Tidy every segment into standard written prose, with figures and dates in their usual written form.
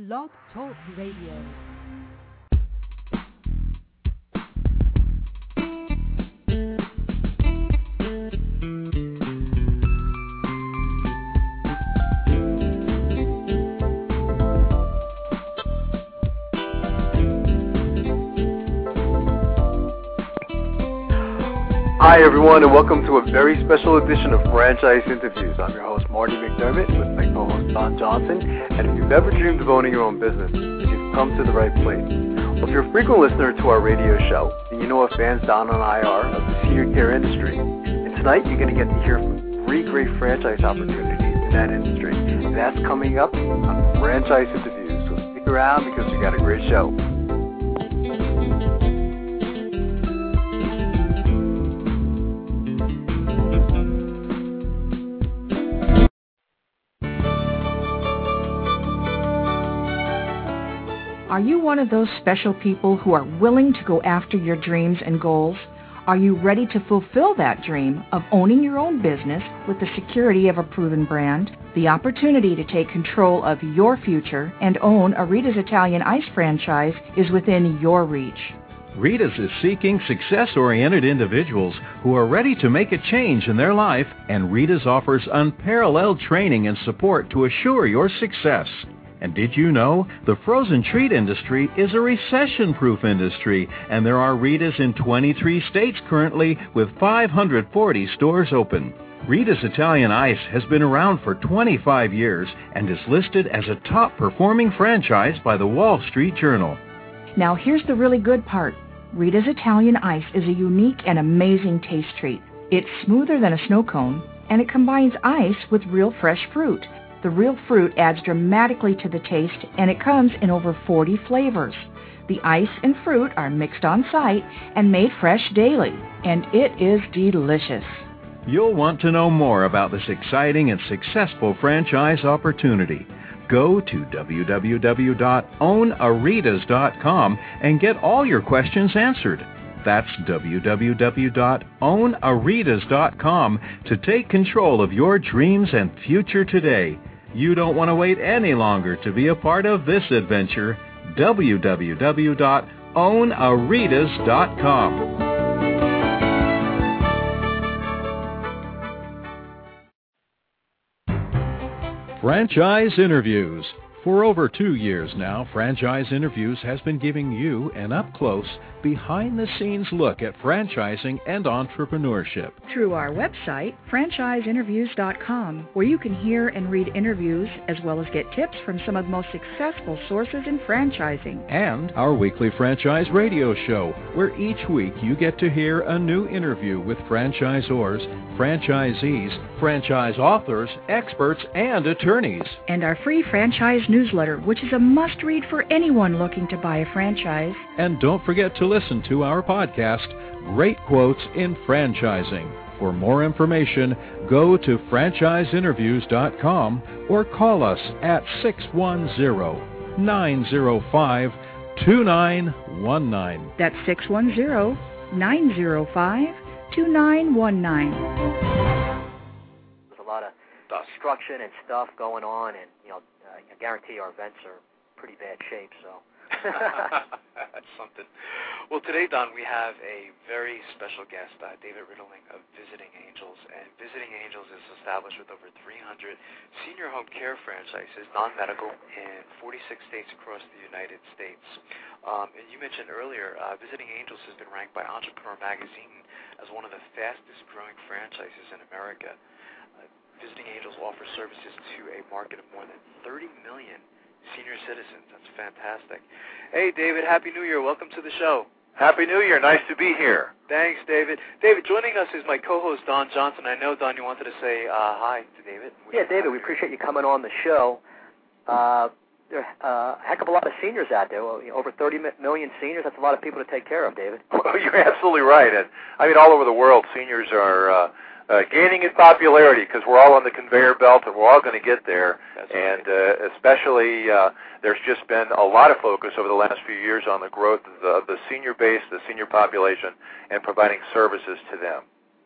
Blog Talk Radio. Hi everyone, and welcome to a very special edition of Franchise Interviews. I'm your host Marty McDermott with my co-host Don Johnson, and if you've ever dreamed of owning your own business, you've come to the right place. Well, if you're a frequent listener to our radio show, then you know what fans Don and I are of the senior care industry. And tonight you're going to get to hear from 3 great franchise opportunities in that industry, and that's coming up on Franchise Interviews. So stick around because we got a great show. Are you one of those special people who are willing to go after your dreams and goals? Are you ready to fulfill that dream of owning your own business with the security of a proven brand? The opportunity to take control of your future and own a Rita's Italian Ice franchise is within your reach. Rita's is seeking success-oriented individuals who are ready to make a change in their life, and Rita's offers unparalleled training and support to assure your success. And did you know the frozen treat industry is a recession-proof industry, and there are Rita's in 23 states currently with 540 stores open. Rita's Italian Ice has been around for 25 years and is listed as a top-performing franchise by the Wall Street Journal. Now here's the really good part. Rita's Italian Ice is a unique and amazing taste treat. It's smoother than a snow cone, and it combines ice with real fresh fruit. The real fruit adds dramatically to the taste, and it comes in over 40 flavors. The ice and fruit are mixed on site and made fresh daily, and it is delicious. You'll want to know more about this exciting and successful franchise opportunity. Go to www.ownaritas.com and get all your questions answered. That's www.ownaritas.com to take control of your dreams and future today. You don't want to wait any longer to be a part of this adventure. www.ownaritas.com. Franchise Interviews. For over 2 years now, Franchise Interviews has been giving you an up-close, behind-the-scenes look at franchising and entrepreneurship. Through our website, franchiseinterviews.com, where you can hear and read interviews as well as get tips from some of the most successful sources in franchising. And our weekly franchise radio show, where each week you get to hear a new interview with franchisors, franchisees, franchise authors, experts, and attorneys. And our free franchise newsletter, which is a must-read for anyone looking to buy a franchise. And don't forget to listen to our podcast, Great Quotes in Franchising. For more information, go to franchiseinterviews.com or call us at 610-905-2919. That's 610-905-2919. There's a lot of destruction and stuff going on, and I guarantee our vents are pretty bad shape, so. That's something. Well, today, Don, we have a very special guest, David Ritterling of Visiting Angels. And Visiting Angels is established with over 300 senior home care franchises, non-medical, in 46 states across the United States. And you mentioned earlier, Visiting Angels has been ranked by Entrepreneur Magazine as one of the fastest-growing franchises in America. Visiting Angels offers services to a market of more than 30 million senior citizens. That's fantastic. Hey, David, Happy New Year. Welcome to the show. Happy New Year. Nice to be here. Thanks, David. David, joining us is my co-host, Don Johnson. I know, Don, you wanted to say hi to David. Yeah, David, we appreciate you coming on the show. There are a heck of a lot of seniors out there. Well, over 30 million seniors. That's a lot of people to take care of, David. Well, you're absolutely right. And I mean, all over the world, seniors are gaining in popularity because we're all on the conveyor belt and we're all going to get there. And especially there's just been a lot of focus over the last few years on the growth of the senior base, the senior population, and providing services to them.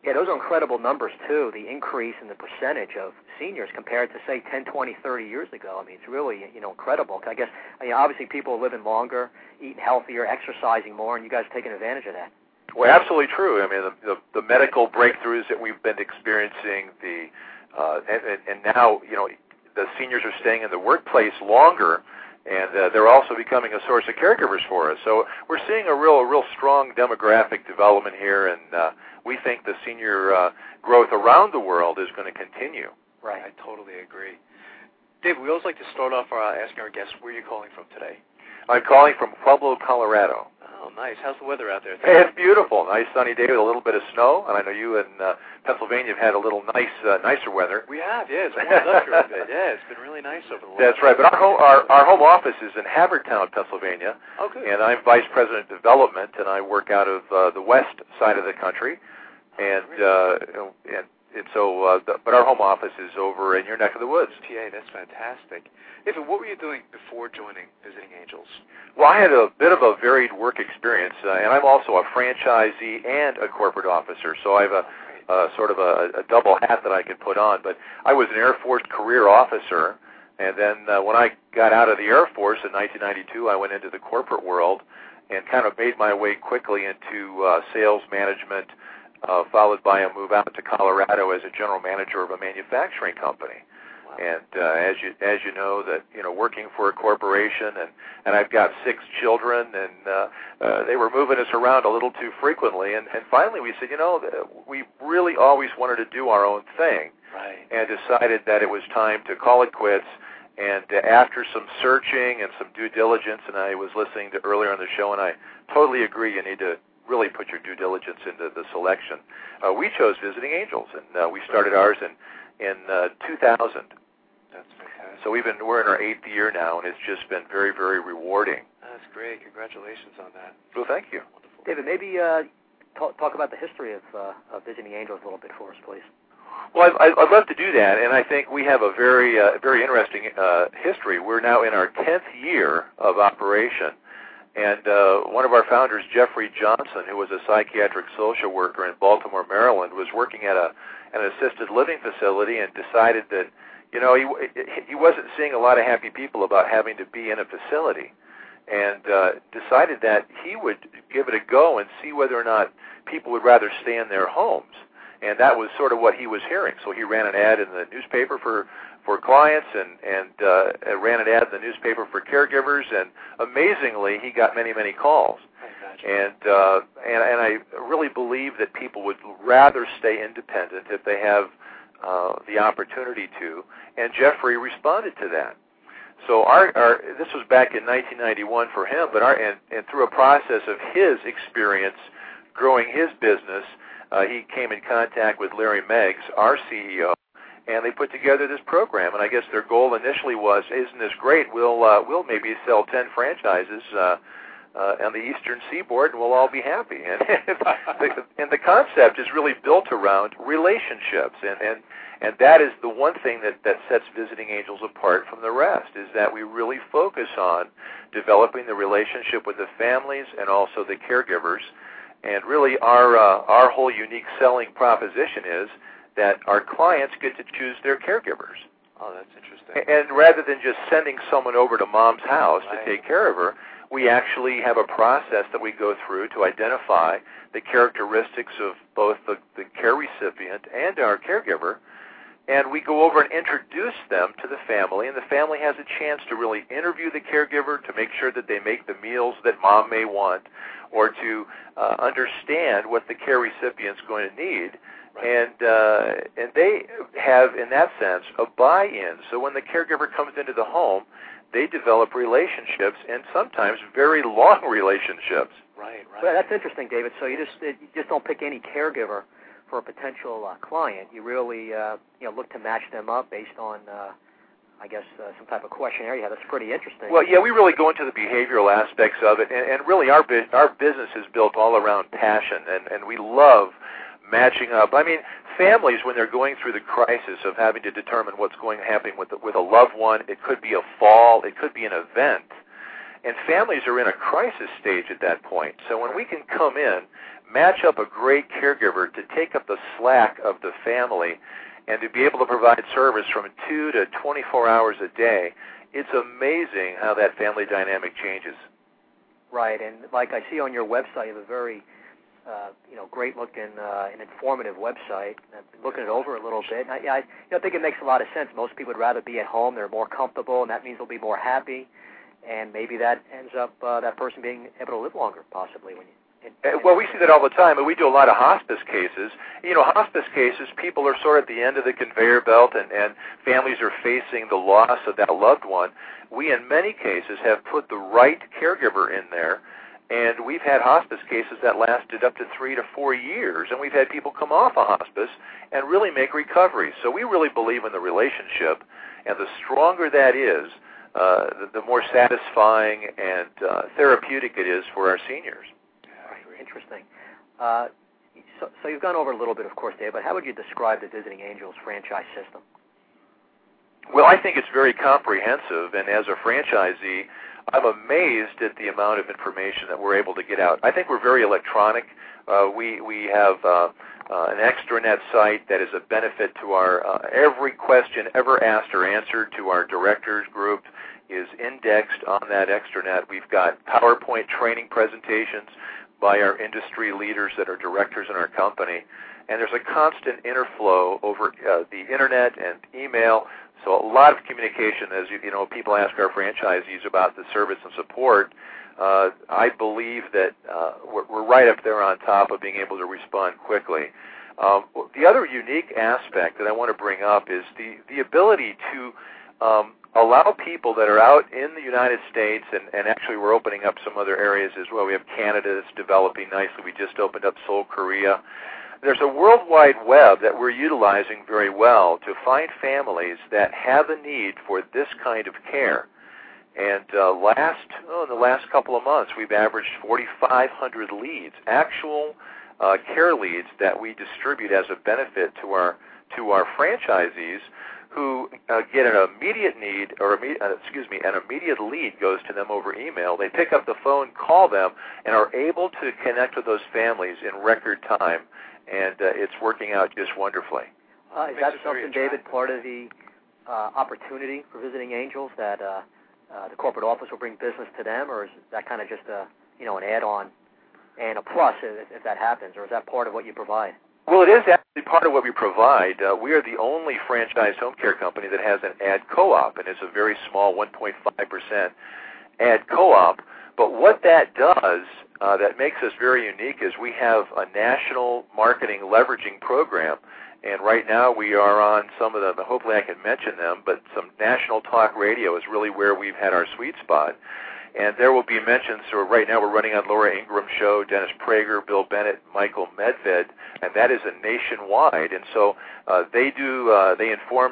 Yeah, those are incredible numbers, too, the increase in the percentage of seniors compared to, say, 10, 20, 30 years ago. I mean, it's really, incredible. I guess, obviously people are living longer, eating healthier, exercising more, and you guys are taking advantage of that. Well, absolutely true. I mean, the medical breakthroughs that we've been experiencing, and now, the seniors are staying in the workplace longer, and they're also becoming a source of caregivers for us. So we're seeing a real strong demographic development here, and we think the senior growth around the world is going to continue. Right. I totally agree. Dave, we always like to start off asking our guests, where are you calling from today? I'm calling from Pueblo, Colorado. Oh, nice. How's the weather out there? Hey, it's beautiful. Nice sunny day with a little bit of snow, and I know you in Pennsylvania have had a little nicer weather. We have, yeah. It's warmed up here a bit. Yeah, it's been really nice over the last. That's right. But our home office is in Havertown, Pennsylvania. Oh, good. And I'm Vice President of Development, and I work out of the west side of the country. But our home office is over in your neck of the woods. PA, that's fantastic. David, what were you doing before joining Visiting Angels? Well, I had a bit of a varied work experience, and I'm also a franchisee and a corporate officer, so I have a sort of a double hat that I could put on. But I was an Air Force career officer, and then when I got out of the Air Force in 1992, I went into the corporate world and kind of made my way quickly into sales management, followed by a move out to Colorado as a general manager of a manufacturing company. Wow. And as you know, that working for a corporation, and I've got 6 children, and they were moving us around a little too frequently, and finally we said, we really always wanted to do our own thing, right, and decided that it was time to call it quits. And after some searching and some due diligence, and I was listening to earlier on the show, and I totally agree, you need to really put your due diligence into the selection. We chose Visiting Angels, and we started ours in 2000. That's fantastic. So we're in our 8th year now, and it's just been very, very rewarding. That's great. Congratulations on that. Well, thank you. Wonderful. David, maybe talk about the history of Visiting Angels a little bit for us, please. Well, I'd love to do that, and I think we have a very interesting history. We're now in our 10th year of operation. And one of our founders, Jeffrey Johnson, who was a psychiatric social worker in Baltimore, Maryland, was working at an assisted living facility and decided that, he wasn't seeing a lot of happy people about having to be in a facility, and decided that he would give it a go and see whether or not people would rather stay in their homes. And that was sort of what he was hearing. So he ran an ad in the newspaper for clients and ran an ad in the newspaper for caregivers, and amazingly, he got many, many calls. And I really believe that people would rather stay independent if they have the opportunity to, and Jeffrey responded to that. So this was back in 1991 for him, but and through a process of his experience growing his business, he came in contact with Larry Meggs, our CEO, and they put together this program. And I guess their goal initially was, isn't this great? We'll maybe sell 10 franchises on the Eastern Seaboard, and we'll all be happy. And the concept is really built around relationships, and that is the one thing that sets Visiting Angels apart from the rest, is that we really focus on developing the relationship with the families and also the caregivers. And really our whole unique selling proposition is that our clients get to choose their caregivers. Oh, that's interesting. And rather than just sending someone over to mom's house right. to take care of her, we actually have a process that we go through to identify the characteristics of both the care recipient and our caregiver, and we go over and introduce them to the family, and the family has a chance to really interview the caregiver to make sure that they make the meals that mom may want, or to understand what the care recipient's going to need. Right. And they have, in that sense, a buy-in. So when the caregiver comes into the home, they develop relationships, and sometimes very long relationships. Right. Well, that's interesting, David. So you just don't pick any caregiver for a potential client. You really look to match them up based on some type of questionnaire you have. That's pretty interesting. Well, yeah, we really go into the behavioral aspects of it, and really our business is built all around passion, and we love matching up. I mean, families, when they're going through the crisis of having to determine what's happening with a loved one, it could be a fall, it could be an event, and families are in a crisis stage at that point. So when we can come in, match up a great caregiver to take up the slack of the family and to be able to provide service from 2 to 24 hours a day, it's amazing how that family dynamic changes. Right, and like I see on your website, you have a very great-looking and informative website. I've been looking it over a little bit. I think it makes a lot of sense. Most people would rather be at home. They're more comfortable, and that means they'll be more happy. And maybe that ends up that person being able to live longer, possibly. Well, we see that all the time, and we do a lot of hospice cases. Hospice cases, people are sort of at the end of the conveyor belt, and families are facing the loss of that loved one. We, in many cases, have put the right caregiver in there, and we've had hospice cases that lasted up to 3 to 4 years, and we've had people come off of hospice and really make recovery. So we really believe in the relationship, and the stronger that is, the more satisfying and therapeutic it is for our seniors. Interesting. So you've gone over a little bit, of course, Dave, but how would you describe the Visiting Angels franchise system? Well, I think it's very comprehensive, and as a franchisee, I'm amazed at the amount of information that we're able to get out. I think we're very electronic. We have an extranet site that is a benefit to our every question ever asked or answered to our directors group is indexed on that extranet. We've got PowerPoint training presentations by our industry leaders that are directors in our company. And there's a constant interflow over the Internet and email. So a lot of communication as people ask our franchisees about the service and support. I believe that we're right up there on top of being able to respond quickly. The other unique aspect that I want to bring up is the ability to allow people that are out in the United States, and actually we're opening up some other areas as well. We have Canada that's developing nicely. We just opened up Seoul, Korea. There's a World Wide Web that we're utilizing very well to find families that have a need for this kind of care. And in the last couple of months, we've averaged 4,500 leads, actual care leads that we distribute as a benefit to our franchisees, who get an immediate need, an immediate lead goes to them over email. They pick up the phone, call them, and are able to connect with those families in record time, and it's working out just wonderfully. Is that something, David, part of the opportunity for Visiting Angels, that the corporate office will bring business to them, or is that kind of just an add-on and a plus if that happens, or is that part of what you provide? Well, it is actually part of what we provide. We are the only franchise home care company that has an ad co-op, and it's a very small 1.5% ad co-op. But what that does that makes us very unique is we have a national marketing leveraging program, and right now we are on some of them. Hopefully I can mention them, but some national talk radio is really where we've had our sweet spot. And there will be mentions, so right now we're running on Laura Ingraham's show, Dennis Prager, Bill Bennett, Michael Medved, and that is a nationwide. And so they inform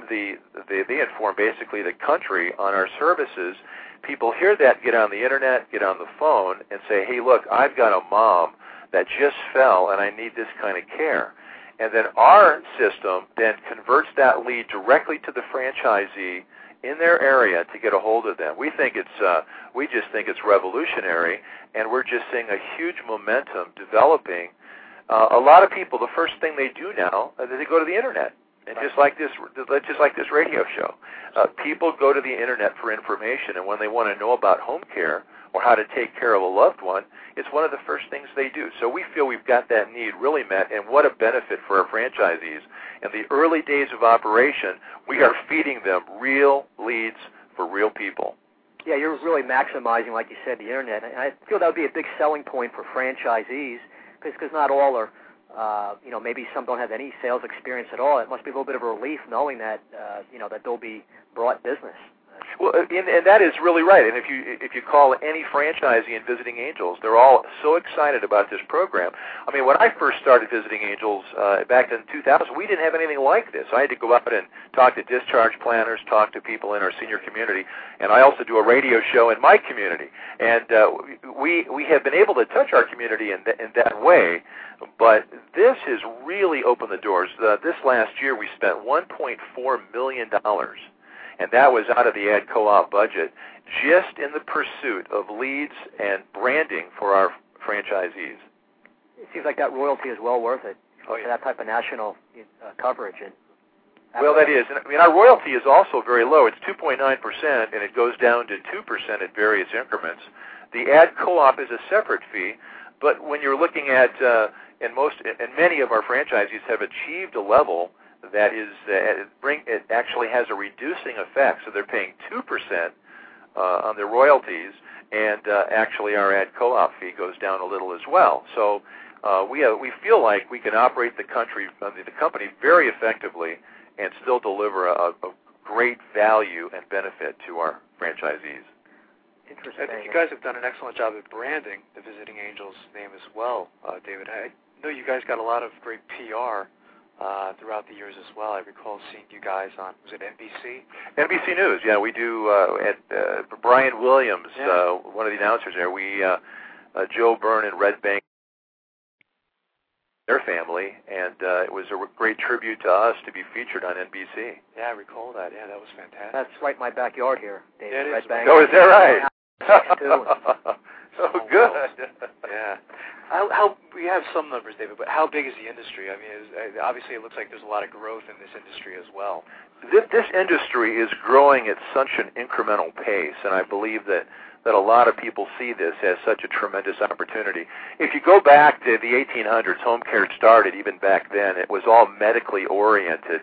basically the country on our services. People hear that, get on the Internet, get on the phone, and say, hey, look, I've got a mom that just fell, and I need this kind of care. And then our system then converts that lead directly to the franchisee in their area to get a hold of them. We just think it's revolutionary, and we're just seeing a huge momentum developing. A lot of people, the first thing they do now is they go to the Internet, and just like this radio show, people go to the Internet for information, and when they want to know about home care or how to take care of a loved one, it's one of the first things they do. So we feel we've got that need really met, and what a benefit for our franchisees. In the early days of operation, we are feeding them real leads for real people. Yeah, you're really maximizing, like you said, the Internet. And I feel that would be a big selling point for franchisees, because not all are, maybe some don't have any sales experience at all. It must be a little bit of a relief knowing that, that they'll be brought business. Well, and that is really right. And if you call any franchisee in Visiting Angels, they're all so excited about this program. I mean, when I first started Visiting Angels back in 2000, we didn't have anything like this. I had to go out and talk to discharge planners, talk to people in our senior community, and I also do a radio show in my community. And we have been able to touch our community in that way, but this has really opened the doors. This last year, we spent $1.4 million. And that was out of the ad co-op budget, just in the pursuit of leads and branding for our franchisees. it seems like that royalty is well worth it for that type of national coverage. And well, that is. And, I mean, our royalty is also very low. It's 2.9%, and it goes down to 2% at various increments. The ad co-op is a separate fee, but when you're looking at, and many of our franchisees have achieved a level that is, it actually has a reducing effect. So they're paying 2% on their royalties, and actually our ad co-op fee goes down a little as well. So we feel like we can operate the company very effectively and still deliver a great value and benefit to our franchisees. Interesting. I think you guys have done an excellent job at branding the Visiting Angels name as well, David. I know you guys got a lot of great PR throughout the years as well. I recall seeing you guys on, was it NBC? NBC News, yeah. We do, Brian Williams, one of the announcers there. Joe Byrne and Red Bank, their family, and it was a great tribute to us to be featured on NBC. Yeah, I recall that. Yeah, that was fantastic. That's right in my backyard here, David. Yeah, Red Bank. Oh, is that right? Oh, good. Yeah. How we have some numbers, David, but how big is the industry? I mean, obviously it looks like there's a lot of growth in this industry as well. This industry is growing at such an incremental pace, and I believe that a lot of people see this as such a tremendous opportunity. If you go back to the 1800s, home care started even back then. It was all medically oriented.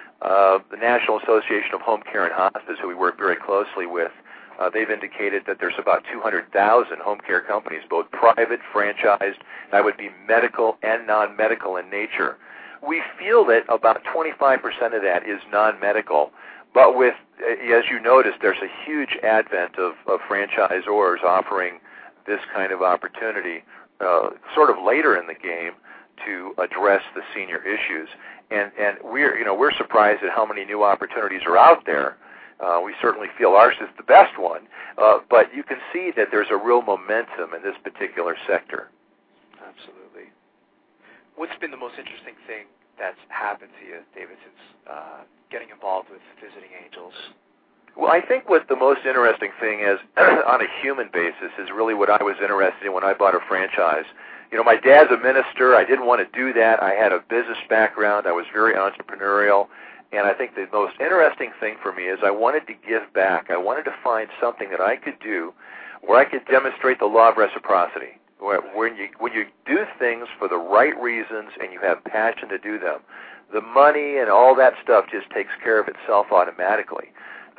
The National Association of Home Care and Hospice, who we work very closely with, they've indicated that there's about 200,000 home care companies, both private, franchised, that would be medical and non-medical in nature. We feel that about 25% of that is non-medical, but with, as you noticed, there's a huge advent of franchisors offering this kind of opportunity sort of later in the game to address the senior issues. And we're surprised at how many new opportunities are out there. We certainly feel ours is the best one, but you can see that there's a real momentum in this particular sector. Absolutely. What's been the most interesting thing that's happened to you, David, since getting involved with Visiting Angels? Well, I think what the most interesting thing is, on a human basis, is really what I was interested in when I bought a franchise. You know, my dad's a minister. I didn't want to do that. I had a business background. I was very entrepreneurial. And I think the most interesting thing for me is I wanted to give back. I wanted to find something that I could do where I could demonstrate the law of reciprocity. When you do things for the right reasons and you have passion to do them, the money and all that stuff just takes care of itself automatically.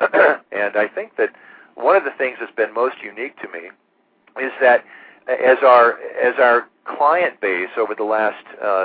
And I think that one of the things that's been most unique to me is that as our client base over the last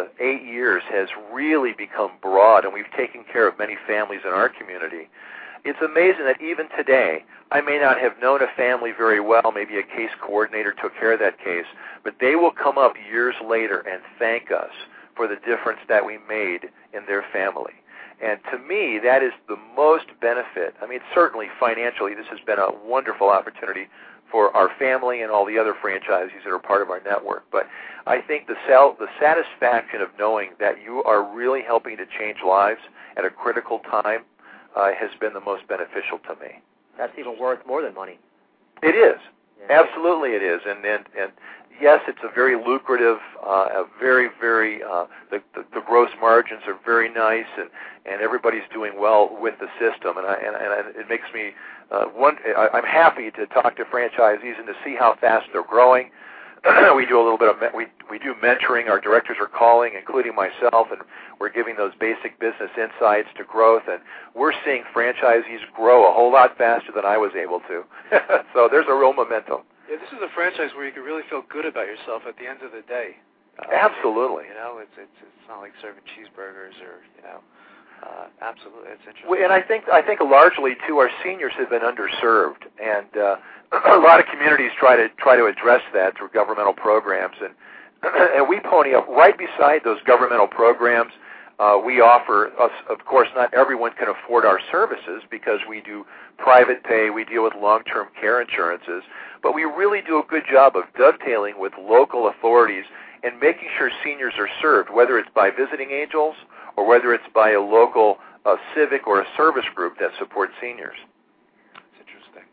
8 years has really become broad, and we've taken care of many families in our community, it's amazing that even today, I may not have known a family very well, maybe a case coordinator took care of that case, but they will come up years later and thank us for the difference that we made in their family. And to me, that is the most benefit. I mean, certainly financially, this has been a wonderful opportunity for our family and all the other franchisees that are part of our network. But I think the satisfaction of knowing that you are really helping to change lives at a critical time has been the most beneficial to me. That's even worth more than money. It is. Yeah. Absolutely it is. And yes, it's a very lucrative, the gross margins are very nice, and everybody's doing well with the system. And it makes me, I'm happy to talk to franchisees and to see how fast they're growing. We do a little bit of we do mentoring. Our directors are calling, including myself, and we're giving those basic business insights to growth. And we're seeing franchisees grow a whole lot faster than I was able to. So there's a real momentum. Yeah, this is a franchise where you can really feel good about yourself at the end of the day. Absolutely. You know, it's not like serving cheeseburgers or absolutely, it's interesting. Well, and I think largely too, our seniors have been underserved, and a lot of communities try to address that through governmental programs, and we pony up right beside those governmental programs. We offer, of course, not everyone can afford our services because we do private pay, we deal with long-term care insurances, but we really do a good job of dovetailing with local authorities and making sure seniors are served, whether it's by Visiting Angels or whether it's by a local civic or a service group that supports seniors. That's interesting.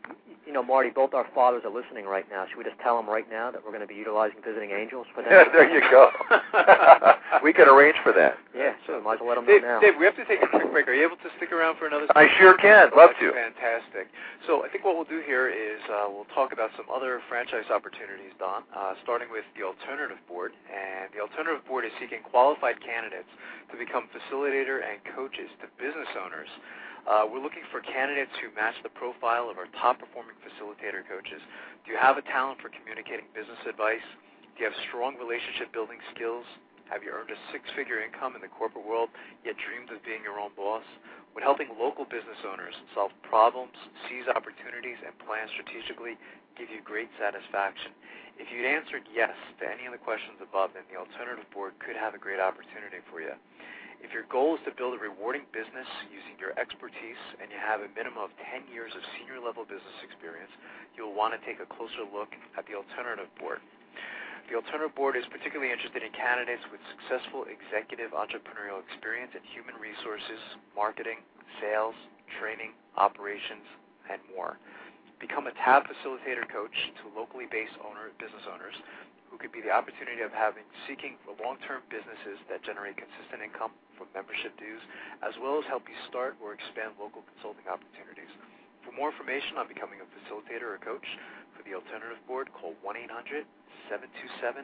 Marty, both our fathers are listening right now. Should we just tell them right now that we're going to be utilizing Visiting Angels for them? Yeah, there you go. We can arrange for that. Yeah, sure. Might as well let them know now. Dave, we have to take a quick break. Are you able to stick around for another? I sure can. Love to. Fantastic. So I think what we'll do here is we'll talk about some other franchise opportunities, Don, starting with the Alternative Board. And the Alternative Board is seeking qualified candidates to become facilitator and coaches to business owners. We're looking for candidates who match the profile of our top-performing facilitator coaches. Do you have a talent for communicating business advice? Do you have strong relationship-building skills? Have you earned a six-figure income in the corporate world, yet dreamed of being your own boss? Would helping local business owners solve problems, seize opportunities, and plan strategically give you great satisfaction? If you'd answered yes to any of the questions above, then the Alternative Board could have a great opportunity for you. If your goal is to build a rewarding business using your expertise and you have a minimum of 10 years of senior-level business experience, you'll want to take a closer look at the Alternative Board. The Alternative Board is particularly interested in candidates with successful executive entrepreneurial experience in human resources, marketing, sales, training, operations, and more. Become a TAB facilitator coach to locally based business owners who could be the opportunity of seeking for long-term businesses that generate consistent income from membership dues, as well as help you start or expand local consulting opportunities. For more information on becoming a facilitator or coach for the Alternative Board, call 1-800-727-0126.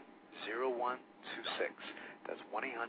That's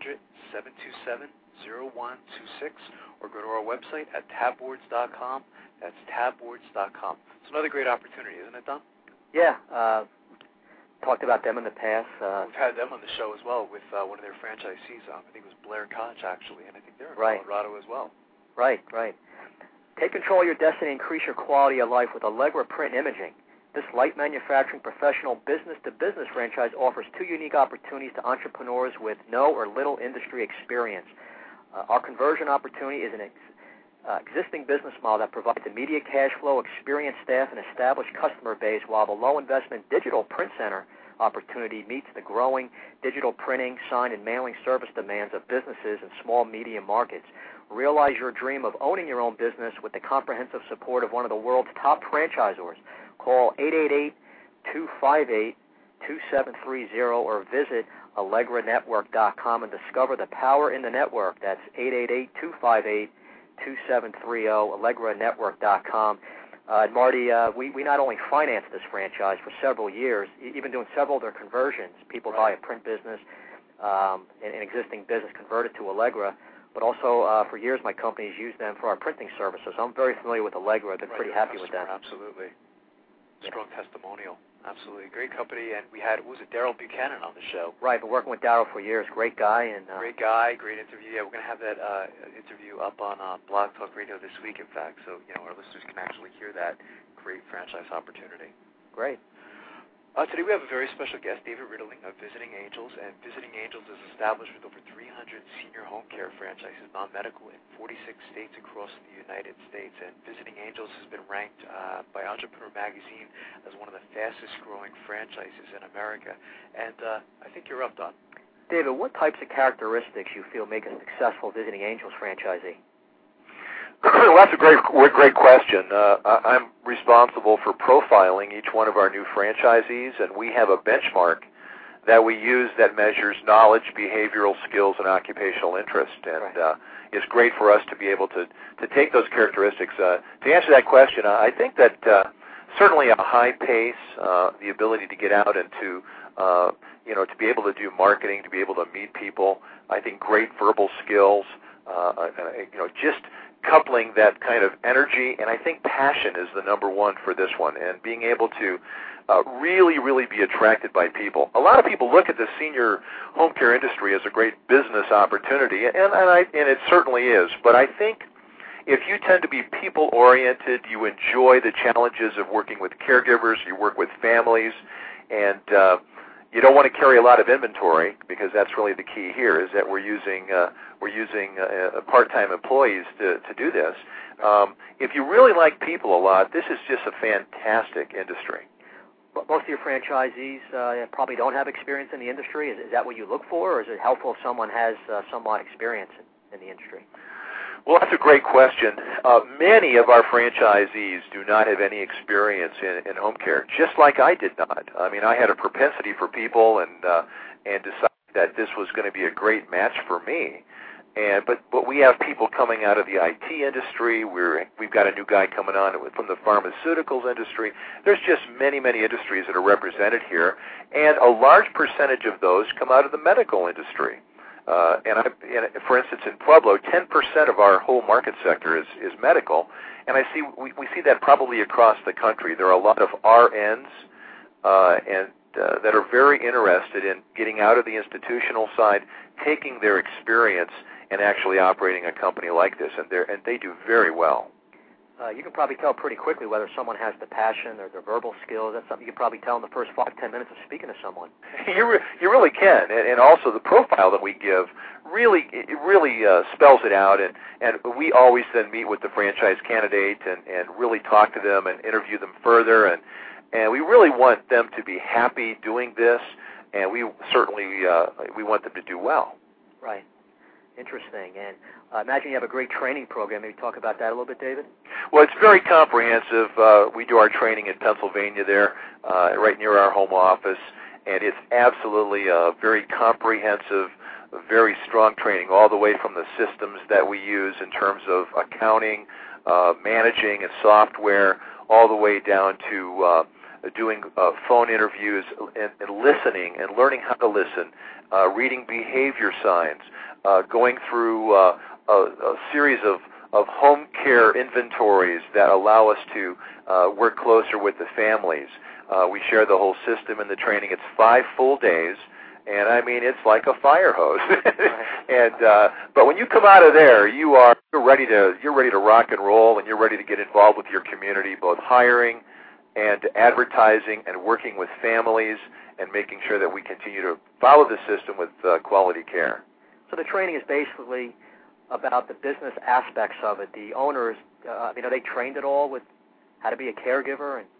1-800-727-0126, or go to our website at tabboards.com. That's tabboards.com. It's another great opportunity, isn't it, Don? Yeah. Talked about them in the past. We've had them on the show as well with one of their franchisees. I think it was Blair Koch, actually, and I think they're in Colorado as well. Right. Take control of your destiny and increase your quality of life with Allegra Print Imaging. This light manufacturing professional business-to-business franchise offers two unique opportunities to entrepreneurs with no or little industry experience. Our conversion opportunity is an existing business model that provides immediate cash flow, experienced staff, and established customer base, while the low-investment digital print center opportunity meets the growing digital printing, sign, and mailing service demands of businesses in small, medium markets. Realize your dream of owning your own business with the comprehensive support of one of the world's top franchisors. Call 888-258-2730 or visit AllegraNetwork.com and discover the power in the network. That's 888-258-2730, AllegraNetwork.com. Marty, we not only financed this franchise for several years, even doing several of their conversions. People buy a print business, an existing business converted to Allegra, but also for years my company's used them for our printing services. I'm very familiar with Allegra. I've been pretty happy with them. Absolutely. Strong testimonial. Absolutely. Great company, and we had, Daryl Buchanan on the show. Right, been working with Daryl for years. Great guy. Great guy, great interview. Yeah, we're going to have that interview up on Blog Talk Radio this week, in fact, so our listeners can actually hear that great franchise opportunity. Great. Today we have a very special guest, David Riddling of Visiting Angels, and Visiting Angels is established with over 300 senior home care franchises, non-medical, in 46 states across the United States. And Visiting Angels has been ranked by Entrepreneur Magazine as one of the fastest-growing franchises in America. And I think you're up, Don. David, what types of characteristics you feel make a successful Visiting Angels franchisee? Well, that's a great question. I'm responsible for profiling each one of our new franchisees, and we have a benchmark that we use that measures knowledge, behavioral skills, and occupational interest. And it's great for us to be able to take those characteristics. To answer that question, I think that certainly a high pace, the ability to get out and to be able to do marketing, to be able to meet people. I think great verbal skills, just coupling that kind of energy, and I think passion is the number one for this one, and being able to really, really be attracted by people. A lot of people look at the senior home care industry as a great business opportunity, and it certainly is, but I think if you tend to be people-oriented, you enjoy the challenges of working with caregivers, you work with families, and you don't want to carry a lot of inventory, because that's really the key here, is that we're using part-time employees to do this. If you really like people a lot, this is just a fantastic industry. But most of your franchisees probably don't have experience in the industry. Is that what you look for, or is it helpful if someone has somewhat experience in the industry? Well, that's a great question. Many of our franchisees do not have any experience in home care, just like I did not. I mean, I had a propensity for people and decided that this was going to be a great match for me. But we have people coming out of the IT industry. We've got a new guy coming on from the pharmaceuticals industry. There's just many, many industries that are represented here, and a large percentage of those come out of the medical industry. For instance, in Pueblo, 10% of our whole market sector is medical, and we see that probably across the country. There are a lot of RNs that are very interested in getting out of the institutional side, taking their experience and actually operating a company like this, and they do very well. You can probably tell pretty quickly whether someone has the passion or their verbal skills. That's something you can probably tell in the first 5-10 minutes of speaking to someone. You really can, and also the profile that we give really spells it out, and we always then meet with the franchise candidate and really talk to them and interview them further, and we really want them to be happy doing this, and we certainly we want them to do well. Right. Interesting. And I imagine you have a great training program. Maybe talk about that a little bit, David? Well, it's very comprehensive. We do our training in Pennsylvania there, right near our home office, and it's absolutely a very comprehensive, very strong training, all the way from the systems that we use in terms of accounting, managing, and software, all the way down to doing phone interviews and listening and learning how to listen, reading behavior signs, going through a series of home care inventories that allow us to work closer with the families. We share the whole system in the training. It's 5 full days, and I mean it's like a fire hose. But when you come out of there, you're ready to rock and roll, and you're ready to get involved with your community, both hiring and advertising and working with families and making sure that we continue to follow the system with quality care. So the training is basically about the business aspects of it. The owners, are they trained at all with how to be a caregiver? And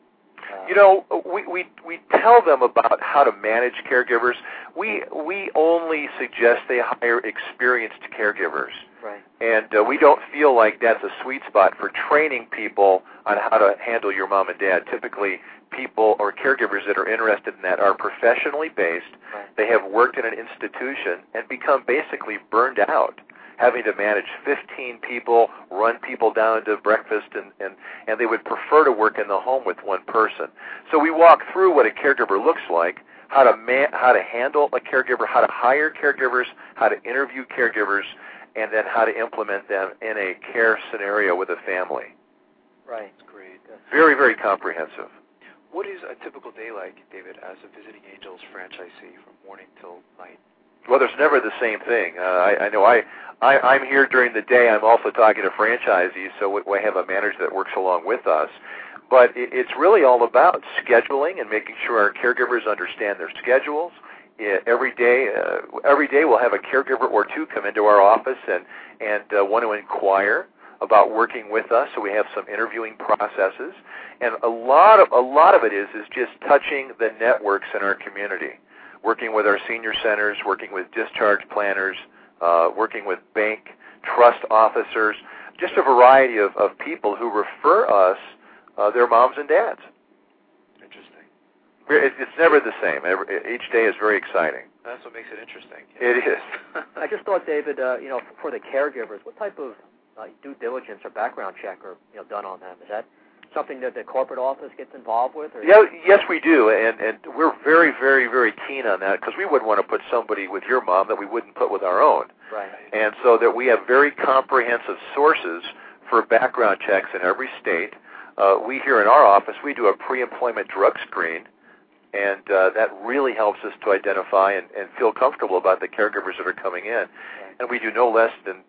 we tell them about how to manage caregivers. We only suggest they hire experienced caregivers. Right. And we don't feel like that's a sweet spot for training people on how to handle your mom and dad. Typically, people or caregivers that are interested in that are professionally based. Right. They have worked in an institution and become basically burned out, having to manage 15 people, run people down to breakfast, and they would prefer to work in the home with one person. So we walk through what a caregiver looks like, how to handle a caregiver, how to hire caregivers, how to interview caregivers, and then how to implement them in a care scenario with a family. Right. That's great. Very, very comprehensive. What is a typical day like, David, as a Visiting Angels franchisee from morning till night? Well, there's never the same thing. I know I'm here during the day. I'm also talking to franchisees, so we have a manager that works along with us. But it's really all about scheduling and making sure our caregivers understand their schedules. Every day we'll have a caregiver or two come into our office and want to inquire about working with us. So we have some interviewing processes, and a lot of it is just touching the networks in our community, working with our senior centers, working with discharge planners, working with bank trust officers, just a variety of people who refer us their moms and dads. Interesting. It's never the same. Each day is very exciting. That's what makes it interesting. It is. I just thought, David, for the caregivers, what type of due diligence or background check are done on them? Is that something that the corporate office gets involved with? Or? Yeah, yes, we do, and we're very, very, very keen on that because we wouldn't want to put somebody with your mom that we wouldn't put with our own. Right. And so that we have very comprehensive sources for background checks in every state. We here in our office, we do a pre-employment drug screen, and that really helps us to identify and feel comfortable about the caregivers that are coming in. Right. And we do no less than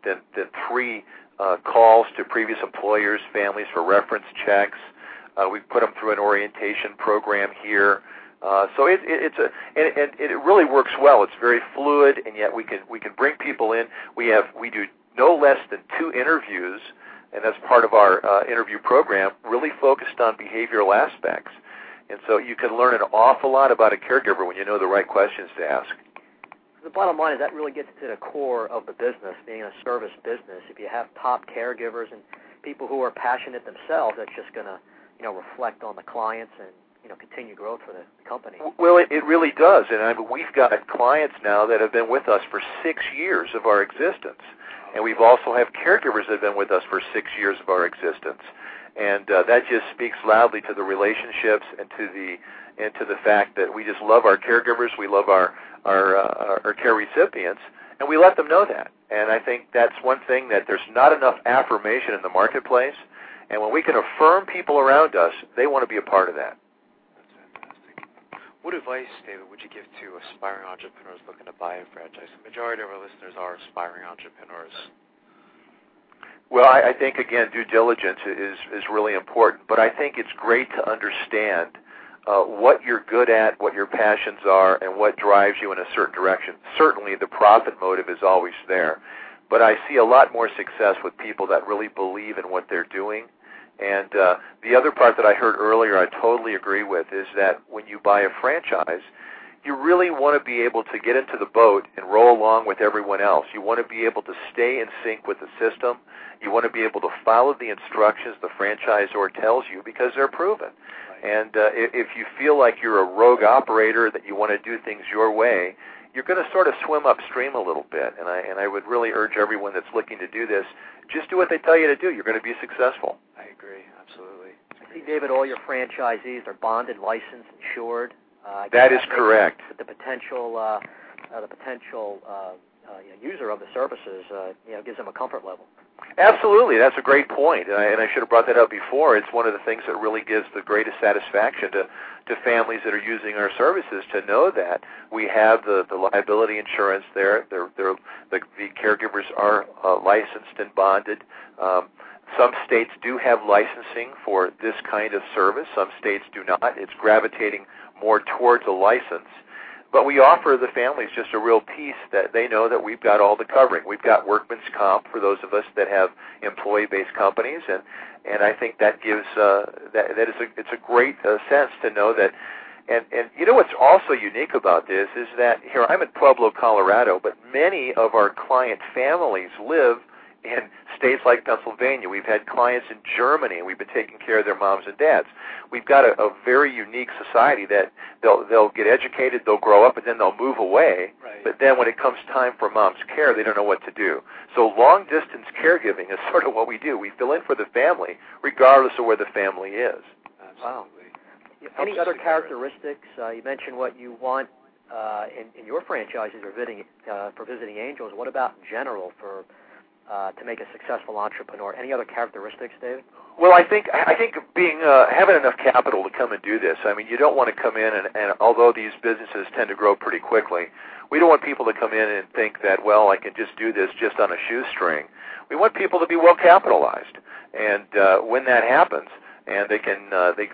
3 calls to previous employers, families for reference checks. We put them through an orientation program here. So it really works well. It's very fluid, and yet we can bring people in. We do no less than 2 interviews, and that's part of our interview program, really focused on behavioral aspects. And so you can learn an awful lot about a caregiver when you know the right questions to ask. the bottom line is that really gets to the core of the business, being a service business. If you have top caregivers and people who are passionate themselves, that's just going to, reflect on the clients and, continue growth for the company. Well, it really does. And we've got clients now that have been with us for 6 years of our existence. And we've also have caregivers that have been with us for 6 years of our existence. And that just speaks loudly to the relationships and to the fact that we just love our caregivers, we love our care recipients, and we let them know that. And I think that's one thing that there's not enough affirmation in the marketplace. And when we can affirm people around us, they want to be a part of that. What advice, David, would you give to aspiring entrepreneurs looking to buy a franchise? The majority of our listeners are aspiring entrepreneurs. Well, I think, again, due diligence is really important. But I think it's great to understand what you're good at, what your passions are, and what drives you in a certain direction. Certainly the profit motive is always there. But I see a lot more success with people that really believe in what they're doing. And the other part that I heard earlier I totally agree with is that when you buy a franchise, you really want to be able to get into the boat and roll along with everyone else. You want to be able to stay in sync with the system. You want to be able to follow the instructions the franchisor tells you because they're proven. Right. And if you feel like you're a rogue operator, that you want to do things your way, you're going to sort of swim upstream a little bit. And I would really urge everyone that's looking to do this, just do what they tell you to do. You're going to be successful. I agree, absolutely. I see, David, all your franchisees are bonded, licensed, insured. That is correct. The potential user of the services, gives them a comfort level. Absolutely, that's a great point, and I should have brought that up before. It's one of the things that really gives the greatest satisfaction to families that are using our services to know that we have the liability insurance there. The caregivers are licensed and bonded. Some states do have licensing for this kind of service. Some states do not. It's gravitating more towards a license. But we offer the families just a real piece that they know that we've got all the covering. We've got workman's comp for those of us that have employee-based companies, and I think that gives it's a great sense to know that. And you know what's also unique about this is that here I'm in Pueblo, Colorado, but many of our client families live in states like Pennsylvania. We've had clients in Germany. We've been taking care of their moms and dads. We've got a very unique society that they'll get educated, they'll grow up, and then they'll move away. Right. But then when it comes time for mom's care, they don't know what to do. So long-distance caregiving is sort of what we do. We fill in for the family regardless of where the family is. Absolutely. Wow. Any other characteristics? You mentioned what you want in your franchises for Visiting Angels. What about in general to make a successful entrepreneur? Any other characteristics, David? Well, I think being having enough capital to come and do this. I mean, you don't want to come in and although these businesses tend to grow pretty quickly, we don't want people to come in and think that, well, I can just do this just on a shoestring. We want people to be well capitalized, and when that happens, and they can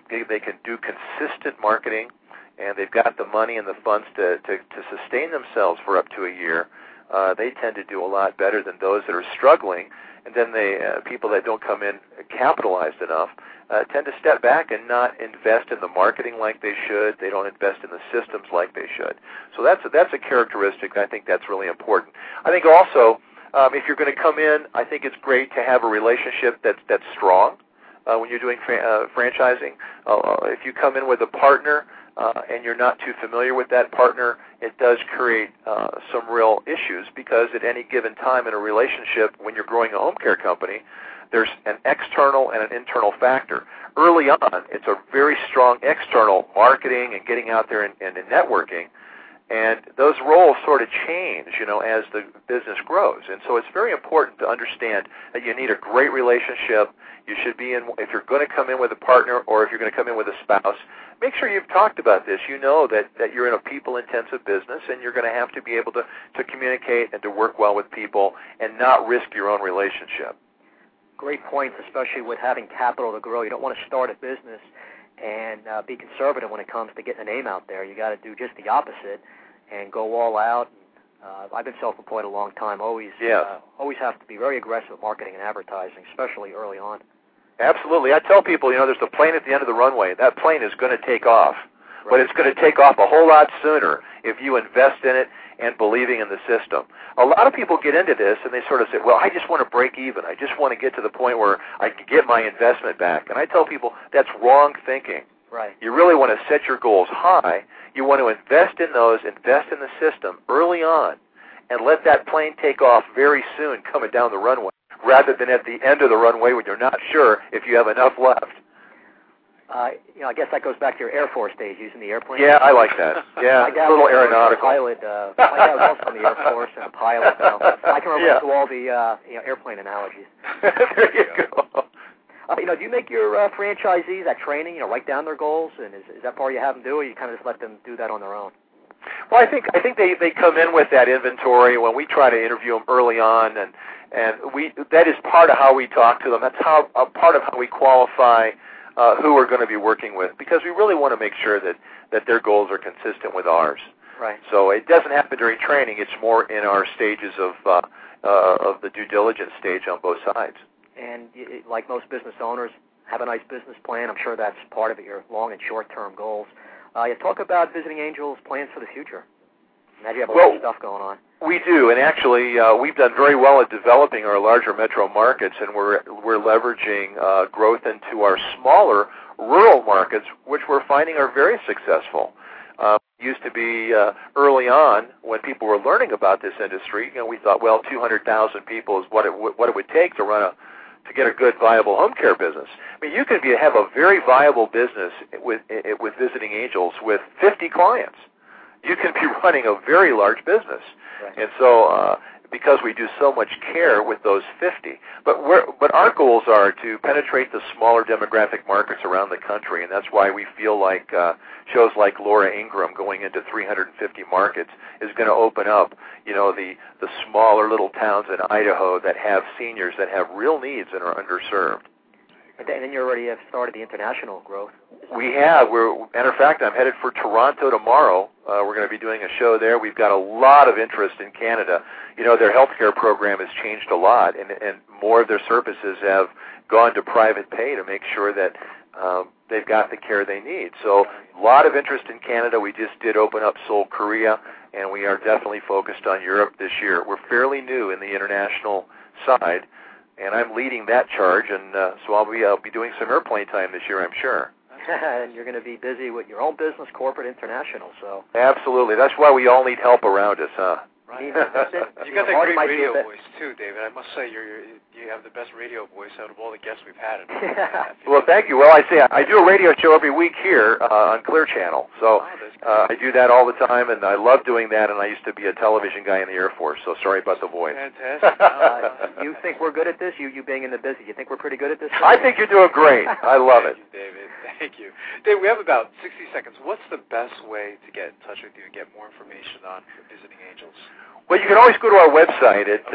do consistent marketing, and they've got the money and the funds to sustain themselves for up to a year. They tend to do a lot better than those that are struggling, and then people that don't come in capitalized enough tend to step back and not invest in the marketing like they should. They don't invest in the systems like they should. So that's a characteristic. I think that's really important. I think also if you're going to come in, I think it's great to have a relationship that's strong when you're doing franchising. If you come in with a partner, and you're not too familiar with that partner, it does create some real issues because at any given time in a relationship, when you're growing a home care company, there's an external and an internal factor. Early on, it's a very strong external marketing and getting out there and networking, and those roles sort of change, as the business grows. And so it's very important to understand that you need a great relationship. You should be in, if you're going to come in with a partner or if you're going to come in with a spouse, make sure you've talked about this. You know that you're in a people-intensive business and you're going to have to be able to communicate and to work well with people and not risk your own relationship. Great points, especially with having capital to grow. You don't want to start a business and be conservative when it comes to getting a name out there. You got to do just the opposite and go all out. I've been self-employed a long time. Always have to be very aggressive with marketing and advertising, especially early on. Absolutely. I tell people, there's a plane at the end of the runway. That plane is going to take off, right. But it's going to take off a whole lot sooner if you invest in it and believing in the system. A lot of people get into this and they sort of say, well, I just want to break even. I just want to get to the point where I can get my investment back. And I tell people that's wrong thinking. Right. You really want to set your goals high. You want to invest in those, invest in the system early on, and let that plane take off very soon coming down the runway, rather than at the end of the runway when you're not sure if you have enough left. I guess that goes back to your Air Force days, using the airplane. Yeah, I like that. Yeah, a little aeronautical. Pilot. My dad was also in the Air Force and a pilot. So I can relate to all the airplane analogies. There you go. Do you make your franchisees at training, write down their goals, and is that part you have them do, or you kind of just let them do that on their own? Well, I think they come in with that inventory when we try to interview them early on, and that is part of how we talk to them. That's part of how we qualify who we're going to be working with, because we really want to make sure that their goals are consistent with ours. Right. So it doesn't happen during training. It's more in our stages of the due diligence stage on both sides. And like most business owners, have a nice business plan. I'm sure that's part of it, your long and short-term goals. You talk about Visiting Angels' plans for the future. Imagine you have a lot of stuff going on. We do, and actually we've done very well at developing our larger metro markets, and we're leveraging growth into our smaller rural markets, which we're finding are very successful. Used to be early on when people were learning about this industry, we thought, well, 200,000 people is what it would take to get a good, viable home care business. I mean, you could have a very viable business with Visiting Angels with 50 clients. You can be running a very large business. Right. And so because we do so much care with those 50. But our goals are to penetrate the smaller demographic markets around the country, and that's why we feel like shows like Laura Ingraham going into 350 markets is going to open up, the smaller little towns in Idaho that have seniors that have real needs and are underserved. And then you already have started the international growth. We have. Matter of fact, I'm headed for Toronto tomorrow. We're going to be doing a show there. We've got a lot of interest in Canada. Their healthcare program has changed a lot, and more of their services have gone to private pay to make sure that they've got the care they need. So a lot of interest in Canada. We just did open up Seoul, Korea, and we are definitely focused on Europe this year. We're fairly new in the international side, and I'm leading that charge, and so I'll be doing some airplane time this year, I'm sure. And you're going to be busy with your own business, corporate, international. So absolutely, that's why we all need help around us, huh? Right. You got that great radio voice too, David. I must say you have the best radio voice out of all the guests we've had. Well, thank you. Well, I do a radio show every week here on Clear Channel, so I do that all the time, and I love doing that. And I used to be a television guy in the Air Force, so sorry about the voice. Fantastic. You think we're good at this? You being in the business, you think we're pretty good at this? I think you're doing great. I love it. Thank you, David. Thank you. Dave, we have about 60 seconds. What's the best way to get in touch with you and get more information on Visiting Angels? Well, you can always go to our website at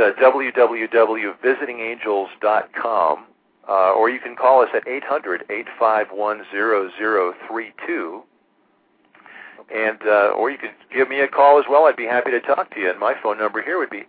www.visitingangels.com, or you can call us at 800-851-0032, and or you can give me a call as well. I'd be happy to talk to you, and my phone number here would be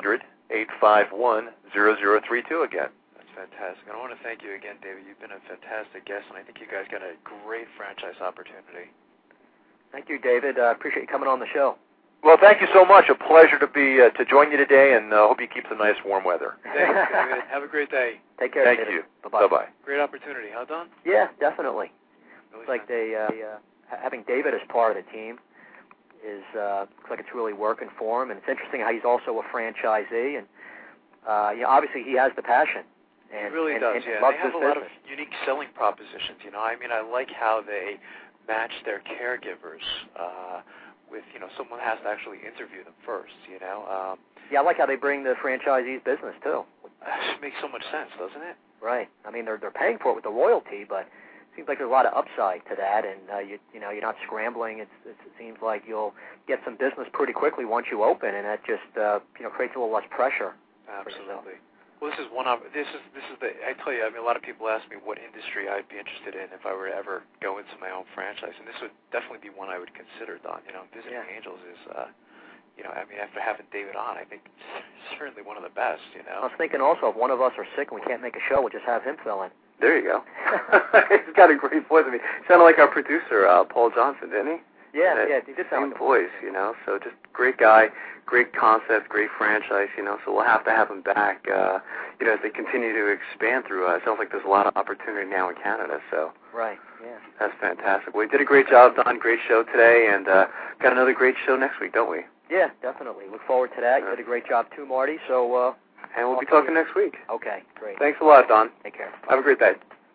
800-851-0032 again. That's fantastic. And I want to thank you again, David. You've been a fantastic guest, and I think you guys got a great franchise opportunity. Thank you, David. I appreciate you coming on the show. Well, thank you so much. A pleasure to join you today, and hope you keep some nice warm weather. Thanks, David. Have a great day. Take care, Thank David. you. Bye-bye. Bye-bye. Great opportunity, huh, Don? Yeah, definitely. Really It's like having David as part of the team is looks like it's really working for him, and it's interesting how he's also a franchisee, and obviously he has the passion. And, he really does, and yeah. They have a lot of business. unique selling propositions, I mean, I like how they match their caregivers with, someone has to actually interview them first, Yeah, I like how they bring the franchisee's business, too. It makes so much sense, doesn't it? Right. I mean, they're paying for it with the royalty, but it seems like there's a lot of upside to that, and you're not scrambling. It seems like you'll get some business pretty quickly once you open, and that just creates a little less pressure. Absolutely. Well, this is I tell you, a lot of people ask me what industry I'd be interested in if I were to ever go into my own franchise, and this would definitely be one I would consider, Don. Visiting Angels is, after having David on, I think it's certainly one of the best, I was thinking also, if one of us are sick and we can't make a show, we'll just have him fill in. There you go. He's got a great voice. Sounded like our producer, Paul Johnson, didn't he? Yeah, he did sound same voice, you know. So just great guy, great concept, great franchise, you know. So we'll have to have him back, you know, as they continue to expand through. It sounds like there's a lot of opportunity now in Canada. So right, yeah, that's fantastic. Well, you did a great job, Don. Great show today, and got another great show next week, don't we? Yeah, definitely. Look forward to that. You did a great job too, Marty. So. And we'll be talking next week. Okay, great. Thanks a lot, Don. Take care. Bye. Have a great day.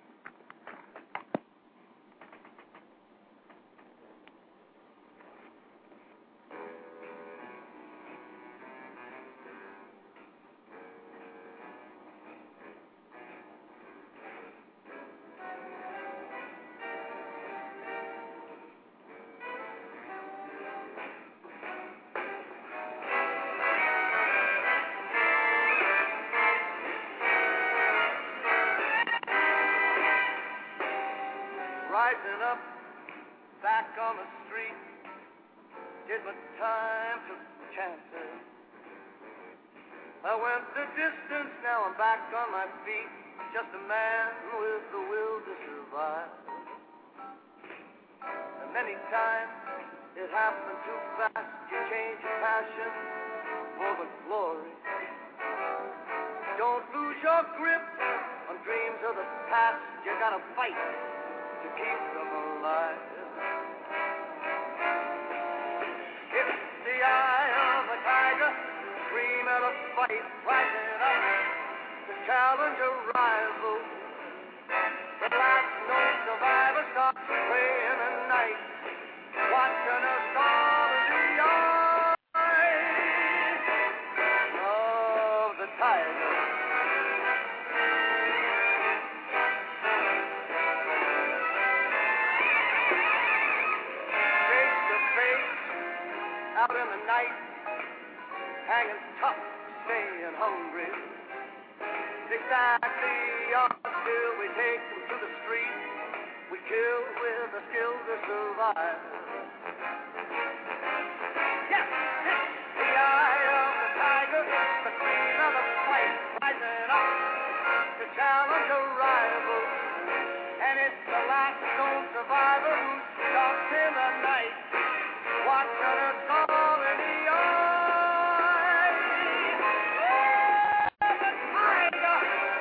Rising up, back on the street, did my time, took chances. I went the distance, now I'm back on my feet, just a man with the will to survive. And many times it happened too fast, you change your passion for the glory. Don't lose your grip on dreams of the past, you gotta fight to keep them alive. It's the eye of a tiger, scream at a fight, rising up to challenge a rival. The last known survivor stops praying at night, watching us all in the eyes of the tiger. Out in the night, hanging tough, staying hungry. Exactly until we take them to the street, we kill with the skill to survive. Yes, it's the eye of the tiger, the queen of the fight, rising up to challenge a rival. And it's the last known survivor who stops in the night, watching us all in the eye of the tiger.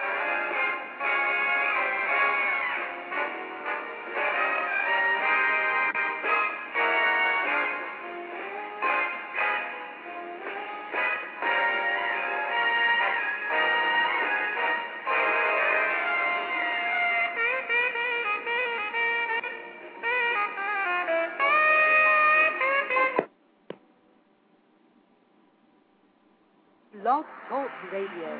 Blog Talk Radio.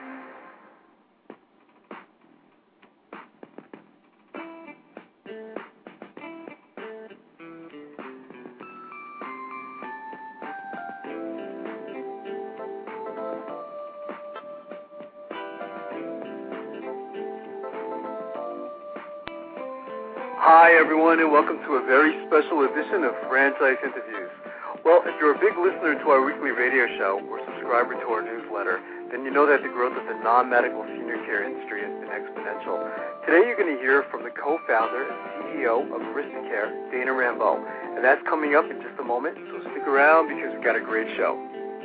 Hi, everyone, and welcome to a very special edition of Franchise Interviews. Well, if you're a big listener to our weekly radio show or subscriber to our newsletter, then you know that the growth of the non-medical senior care industry has been exponential. Today you're going to hear from the co-founder and CEO of Aristocare, Dana Rambeau, and that's coming up in just a moment, so stick around because we've got a great show.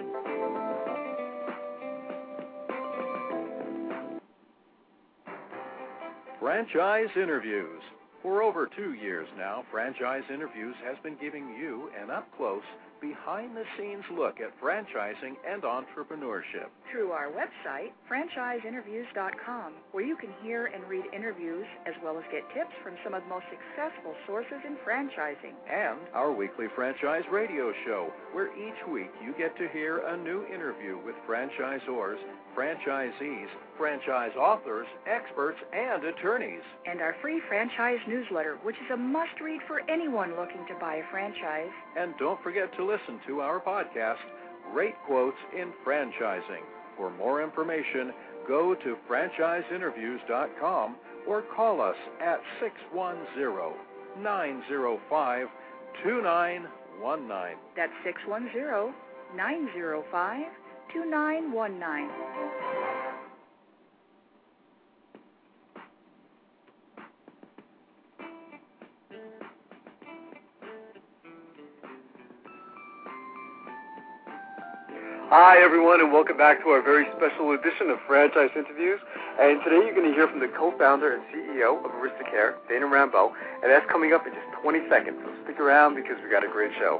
Franchise Interviews. For over 2 years now, Franchise Interviews has been giving you an up-close, behind-the-scenes look at franchising and entrepreneurship. Through our website, franchiseinterviews.com, where you can hear and read interviews as well as get tips from some of the most successful sources in franchising. And our weekly franchise radio show, where each week you get to hear a new interview with franchisors, franchisees, franchise authors, experts, and attorneys. And our free franchise newsletter, which is a must-read for anyone looking to buy a franchise. And don't forget to listen to our podcast, Great Quotes in Franchising. For more information, go to franchiseinterviews.com or call us at 610-905-2919. That's 610-905-2919. Hi, everyone, and welcome back to our very special edition of Franchise Interviews. And today you're going to hear from the co-founder and CEO of Aristocare, Dana Rambo, and that's coming up in just 20 seconds. So stick around because we got a great show.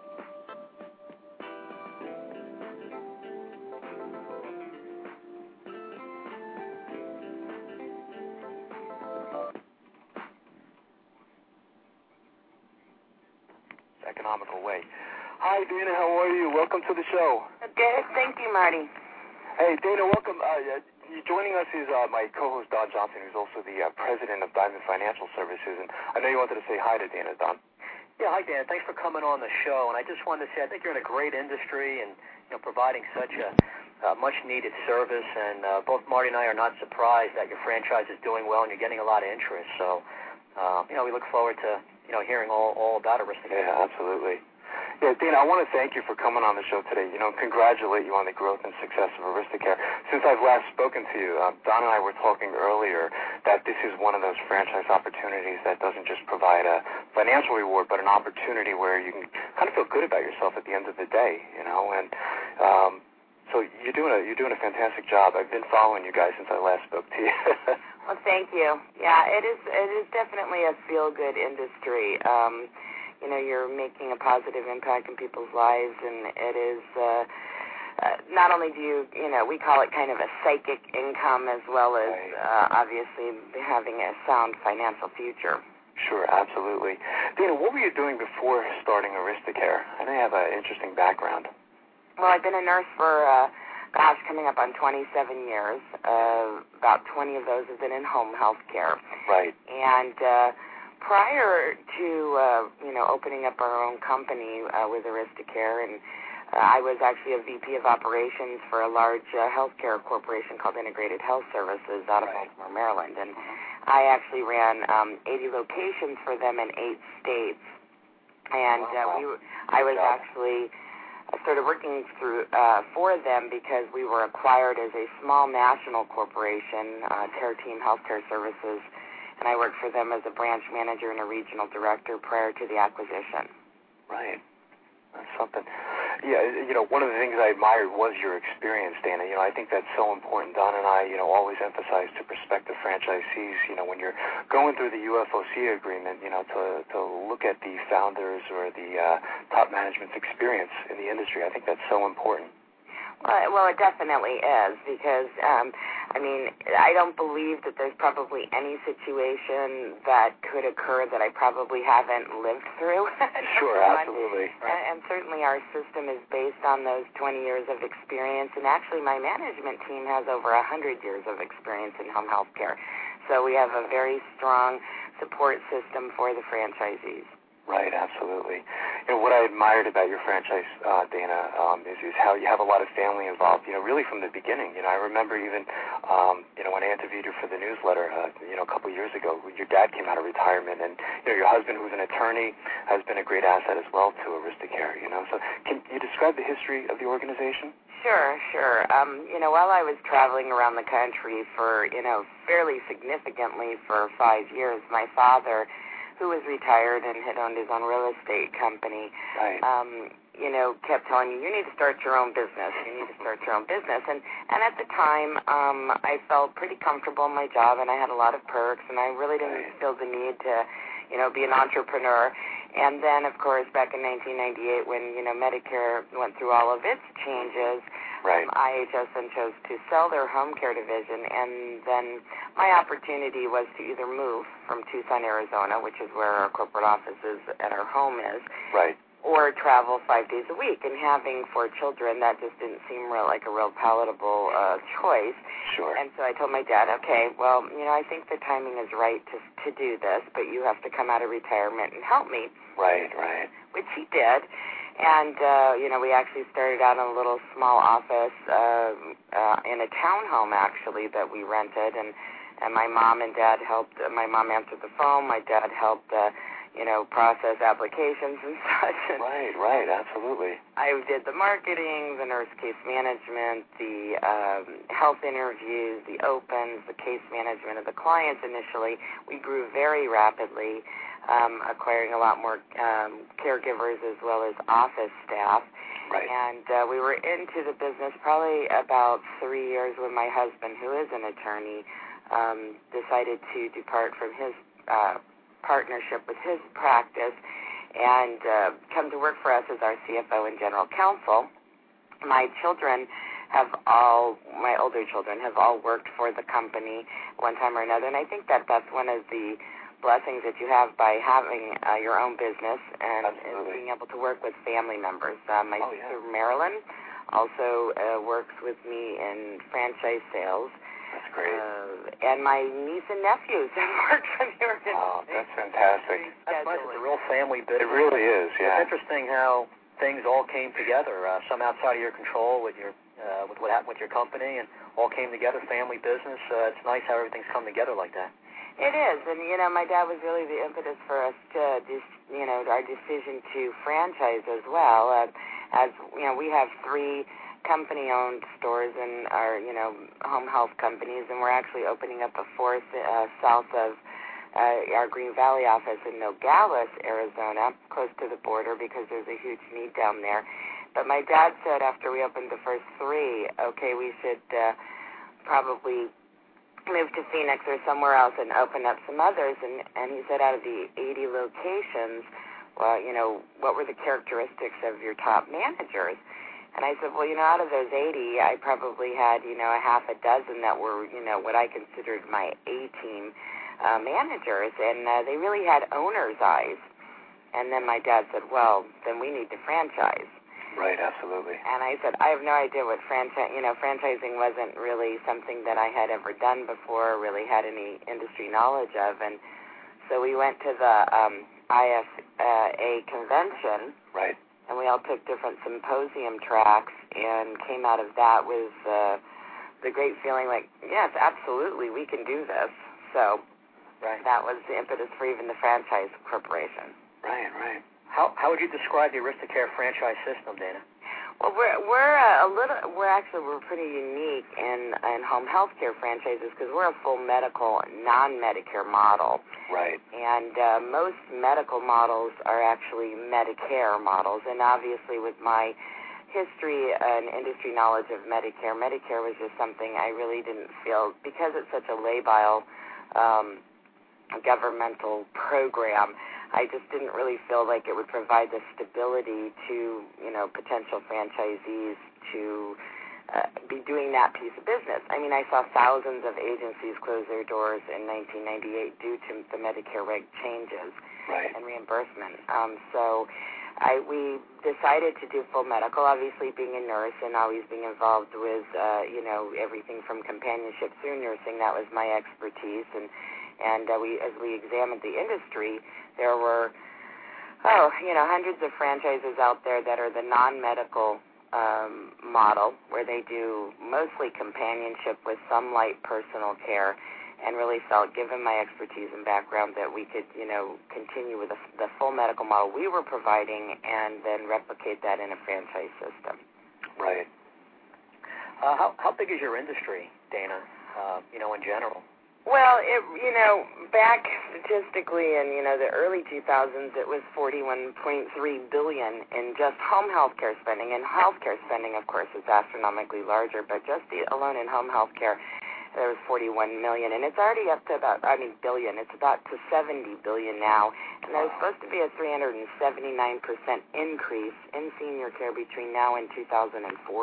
Economical way. Hi, Dana. How are you? Welcome to the show. Good. Thank you, Marty. Hey, Dana. Welcome. Joining us is my co-host Don Johnson, who's also the president of Diamond Financial Services. And I know you wanted to say hi to Dana, Don. Yeah, hi, Dan. Thanks for coming on the show. And I just wanted to say I think you're in a great industry and providing such a much-needed service. And both Marty and I are not surprised that your franchise is doing well and you're getting a lot of interest. So, we look forward to hearing all about Aristocare. Yeah, absolutely. Yeah, Dana, I want to thank you for coming on the show today. Congratulate you on the growth and success of Aristocare. Since I've last spoken to you, Don and I were talking earlier that this is one of those franchise opportunities that doesn't just provide a financial reward, but an opportunity where you can kind of feel good about yourself at the end of the day, and so you're doing a fantastic job. I've been following you guys since I last spoke to you. Well, thank you. Yeah, it is definitely a feel-good industry. You're making a positive impact in people's lives, and it is not only do you we call it kind of a psychic income as well as obviously having a sound financial future. Sure, absolutely. Dana, what were you doing before starting Aristocare? I know you have an interesting background. Well, I've been a nurse for, coming up on 27 years. About 20 of those have been in home health care. Right. And prior to, opening up our own company with Aristocare, and I was actually a VP of operations for a large healthcare corporation called Integrated Health Services out of Baltimore, Maryland. And I actually ran 80 locations for them in 8 states. And I was actually started working for them because we were acquired as a small national corporation, Terra Team Healthcare Services, and I worked for them as a branch manager and a regional director prior to the acquisition. Right. That's something. Yeah, one of the things I admired was your experience, Dana. I think that's so important. Don and I, always emphasize to prospective franchisees, when you're going through the UFOC agreement, to look at the founders or the top management's experience in the industry. I think that's so important. Well, it definitely is because, I don't believe that there's probably any situation that could occur that I probably haven't lived through. Sure, absolutely. And certainly our system is based on those 20 years of experience, and actually my management team has over 100 years of experience in home health care. So we have a very strong support system for the franchisees. Right, absolutely. What I admired about your franchise, Dana, is how you have a lot of family involved, really from the beginning. I remember even, when I interviewed you for the newsletter, a couple years ago, your dad came out of retirement, and, your husband, who's an attorney, has been a great asset as well to Aristocare, So can you describe the history of the organization? Sure. While I was traveling around the country for, fairly significantly for 5 years, my father, who was retired and had owned his own real estate company, kept telling me, you need to start your own business. And at the time, I felt pretty comfortable in my job, and I had a lot of perks, and I really didn't feel the need to, be an entrepreneur. And then, of course, back in 1998, when, Medicare went through all of its changes, IHS then chose to sell their home care division, and then my opportunity was to either move from Tucson, Arizona, which is where our corporate office is and our home is, or travel 5 days a week. And having 4 children, that just didn't seem like a real palatable choice. Sure. And so I told my dad, okay, well, I think the timing is right to do this, but you have to come out of retirement and help me. Right. Which he did. And, we actually started out in a little small office in a townhome, actually, that we rented. And my mom and dad helped. My mom answered the phone. My dad helped, process applications and such. And right, absolutely. I did the marketing, the nurse case management, the health interviews, the opens, the case management of the clients initially. We grew very rapidly. acquiring a lot more caregivers as well as office staff. Right. And we were into the business probably about 3 years when my husband, who is an attorney, decided to depart from his partnership with his practice and come to work for us as our CFO and general counsel. My older children have all worked for the company one time or another, and I think that that's one of the blessings that you have by having your own business and being able to work with family members. My sister Marilyn also works with me in franchise sales. That's great. And my niece and nephews have worked for the organization. Oh, that's fantastic. That's nice. It's a real family business. It really is, yeah. It's interesting how things all came together, some outside of your control with your with what happened with your company, and all came together, family business. It's nice how everything's come together like that. It is, and my dad was really the impetus for us to, our decision to franchise as well. As we have 3 company-owned stores in our, home health companies, and we're actually opening up a 4th south of our Green Valley office in Nogales, Arizona, close to the border because there's a huge need down there. But my dad said after we opened the first 3, okay, we should probably move to Phoenix or somewhere else and open up some others. And he said out of the 80 locations, well, what were the characteristics of your top managers? And I said, well, out of those 80, I probably had, a half a dozen that were, what I considered my A-team managers. And they really had owner's eyes. And then my dad said, well, then we need to franchise. Right, absolutely. And I said, I have no idea what franchising wasn't really something that I had ever done before, or really had any industry knowledge of. And so we went to the IFA convention. Right. And we all took different symposium tracks and came out of that with the great feeling like, yes, absolutely, we can do this. So that was the impetus for even the franchise corporation. Right, right. How would you describe the Aristocare franchise system, Dana? Well, we're pretty unique in home health care franchises because we're a full medical, non-Medicare model. Right. And most medical models are actually Medicare models. And obviously, with my history and industry knowledge of Medicare was just something I really didn't feel, because it's such a labile governmental program, I just didn't really feel like it would provide the stability to, potential franchisees to be doing that piece of business. I mean, I saw thousands of agencies close their doors in 1998 due to the Medicare reg changes and reimbursement. So we decided to do full medical, obviously being a nurse and always being involved with, everything from companionship through nursing. That was my expertise. And as we examined the industry, there were, hundreds of franchises out there that are the non-medical model, where they do mostly companionship with some light personal care, and really felt, given my expertise and background, that we could, continue with the full medical model we were providing and then replicate that in a franchise system. Right. How big is your industry, Dana, in general? Well, back statistically in, the early 2000s, it was $41.3 billion in just home health care spending. And health care spending, of course, is astronomically larger, but just alone in home health care, there was $41 million. And it's already up to billion. It's about to $70 billion now. And there's supposed to be a 379% increase in senior care between now and 2040.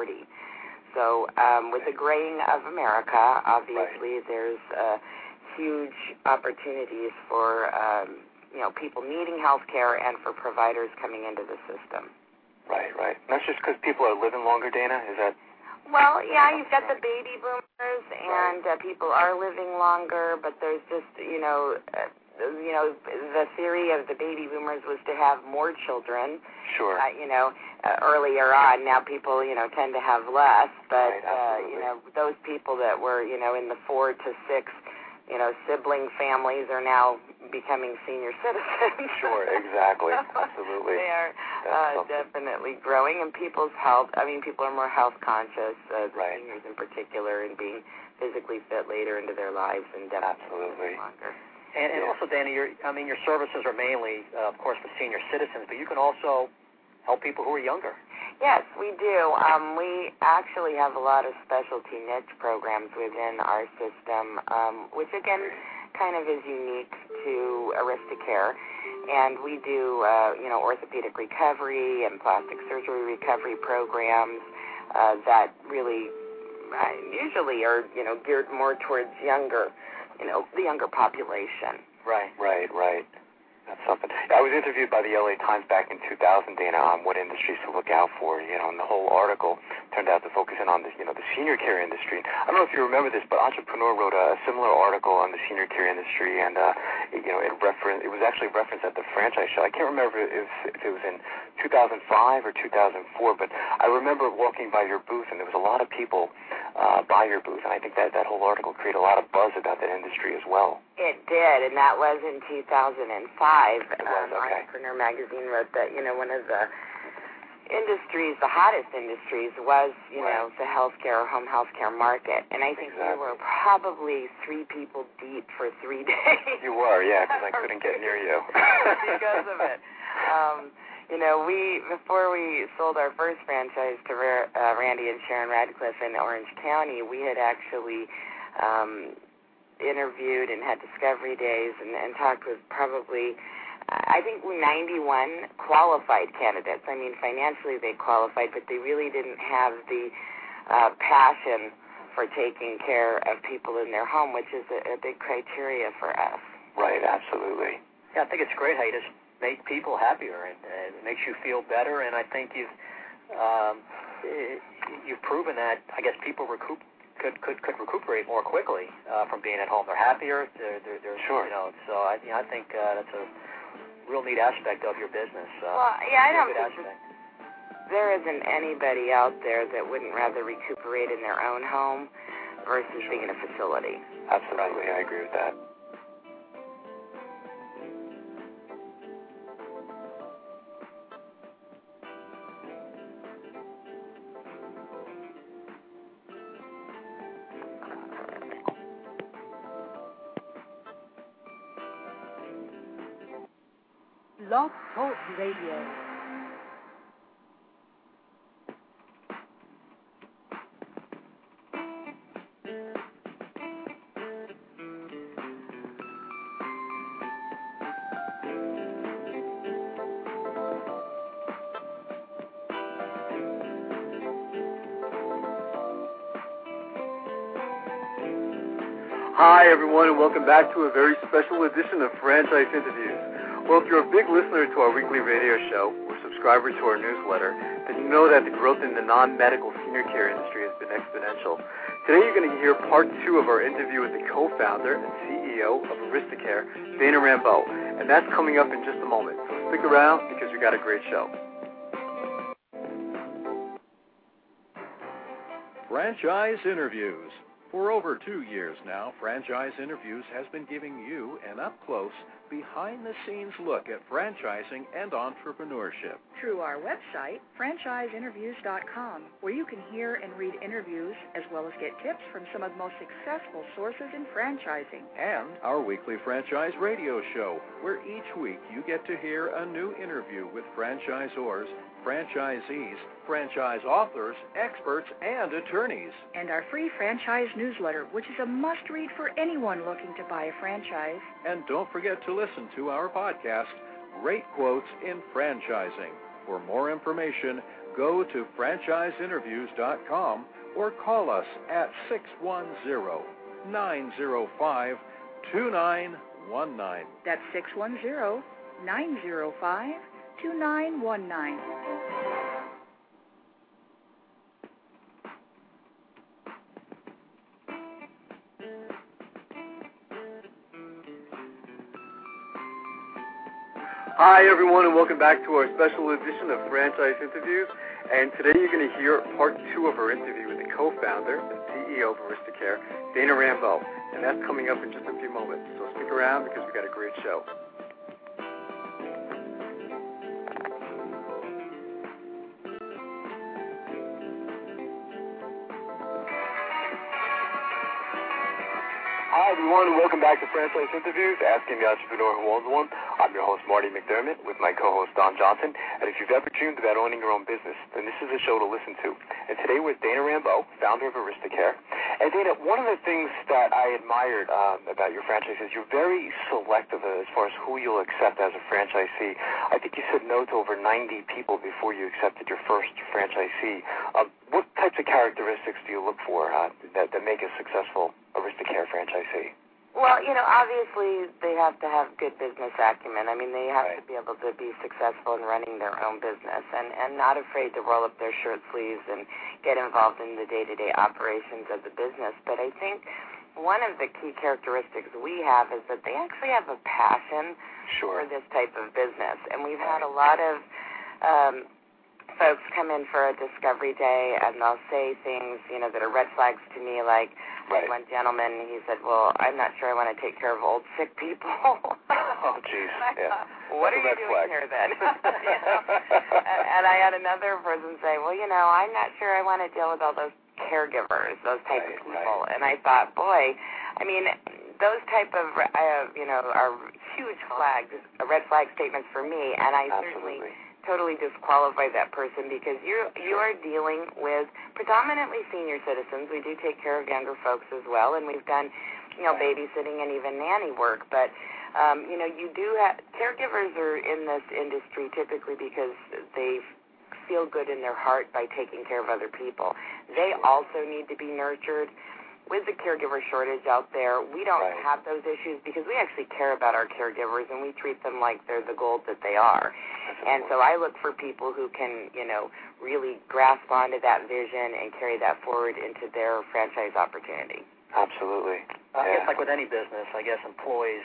So with the graying of America, obviously there's huge opportunities for people needing health care and for providers coming into the system. Right, right. And that's just because people are living longer, Dana? Is that? Well, yeah, you've got the baby boomers, and people are living longer, but there's just, the theory of the baby boomers was to have more children. Sure. Earlier on. Now people, tend to have less, but, those people that were, in the 4 to 6, sibling families are now becoming senior citizens. Sure, exactly. Absolutely. They are definitely growing, and people's health, people are more health conscious, seniors in particular, and being physically fit later into their lives and definitely longer. And also, Dana, your services are mainly, of course, for senior citizens, but you can also help people who are younger. Yes, we do. We actually have a lot of specialty niche programs within our system, which again kind of is unique to Aristocare. And we do, orthopedic recovery and plastic surgery recovery programs that really usually are, geared more towards younger, the younger population. Right. That's something. I was interviewed by the LA Times back in 2000, Dana, on what industries to look out for, and the whole article turned out to focus in on the senior care industry. I don't know if you remember this, but Entrepreneur wrote a similar article on the senior care industry, and it was actually referenced at the franchise show. I can't remember if it was in 2005 or 2004, but I remember walking by your booth, and there was a lot of people by your booth, and I think that whole article created a lot of buzz about that industry as well. It did, and that was in 2005. It was, okay. Entrepreneur Magazine wrote that, one of the industries, the hottest industries was, the healthcare or home healthcare market. And I think we were probably 3 people deep for 3 days. You were, yeah, because I couldn't get near you. Because of it. Before we sold our first franchise to Randy and Sharon Radcliffe in Orange County, we had actually interviewed and had discovery days and talked with probably, I think, 91 qualified candidates. I mean, financially they qualified, but they really didn't have the passion for taking care of people in their home, which is a big criteria for us. Right, absolutely. Yeah, I think it's great how you just make people happier, and it makes you feel better, and I think you've proven that, I guess, people could recuperate more quickly from being at home. They're happier. They're sure. So I think that's a real neat aspect of your business. I don't think there isn't anybody out there that wouldn't rather recuperate in their own home versus being in a facility. Absolutely, I agree with that. Blog Talk Radio. Hi, everyone, and welcome back to a very special edition of Franchise Interviews. Well, if you're a big listener to our weekly radio show or subscriber to our newsletter, then you know that the growth in the non-medical senior care industry has been exponential. Today you're going to hear part 2 of our interview with the co-founder and CEO of Aristocare, Dana Rambeau, and that's coming up in just a moment. So stick around because we got a great show. Franchise Interviews. For over 2 years now, Franchise Interviews has been giving you an up-close, behind-the-scenes look at franchising and entrepreneurship. Through our website, franchiseinterviews.com, where you can hear and read interviews as well as get tips from some of the most successful sources in franchising. And our weekly franchise radio show, where each week you get to hear a new interview with franchisors, franchisees, franchise authors, experts, and attorneys. And our free franchise newsletter, which is a must-read for anyone looking to buy a franchise. And don't forget to listen to our podcast, Great Quotes in Franchising. For more information, go to franchiseinterviews.com or call us at 610-905-2919. That's 610-905-2919. Hi, everyone, and welcome back to our special edition of Franchise Interviews. And today you're going to hear part 2 of our interview with the co-founder and CEO of Aristocare, Dana Rambeau. And that's coming up in just a few moments. So stick around because we got a great show. Hi, everyone, and welcome back to Franchise Interviews, Asking the Entrepreneur Who Owns One. I'm your host, Marty McDermott, with my co-host, Don Johnson. And if you've ever dreamed about owning your own business, then this is a show to listen to. And today we're with Dana Rambeau, founder of Aristocare. And Dana, one of the things that I admired about your franchise is you're very selective as far as who you'll accept as a franchisee. I think you said no to over 90 people before you accepted your first franchisee. What types of characteristics do you look for that make a successful Aristocare franchisee? Well, obviously they have to have good business acumen. I mean, they have to be able to be successful in running their own business and not afraid to roll up their shirt sleeves and get involved in the day-to-day operations of the business. But I think one of the key characteristics we have is that they actually have a passion for this type of business. And we've had a lot of folks come in for a discovery day, and they'll say things, that are red flags to me, like one gentleman, he said, well, I'm not sure I want to take care of old, sick people. Oh, jeez. Yeah. What are you doing here then? And I had another person say, well, I'm not sure I want to deal with all those caregivers, those type of people. And I thought, boy, I mean, those type of, are huge flags, red flag statements for me, and I certainly totally disqualify that person because you are dealing with predominantly senior citizens. We do take care of younger folks as well, and we've done, babysitting and even nanny work. But, you do have caregivers are in this industry typically because they feel good in their heart by taking care of other people. They also need to be nurtured. With the caregiver shortage out there, we don't have those issues because we actually care about our caregivers and we treat them like they're the gold that they are. And so I look for people who can, really grasp onto that vision and carry that forward into their franchise opportunity. Absolutely. I guess like with any business, I guess employees,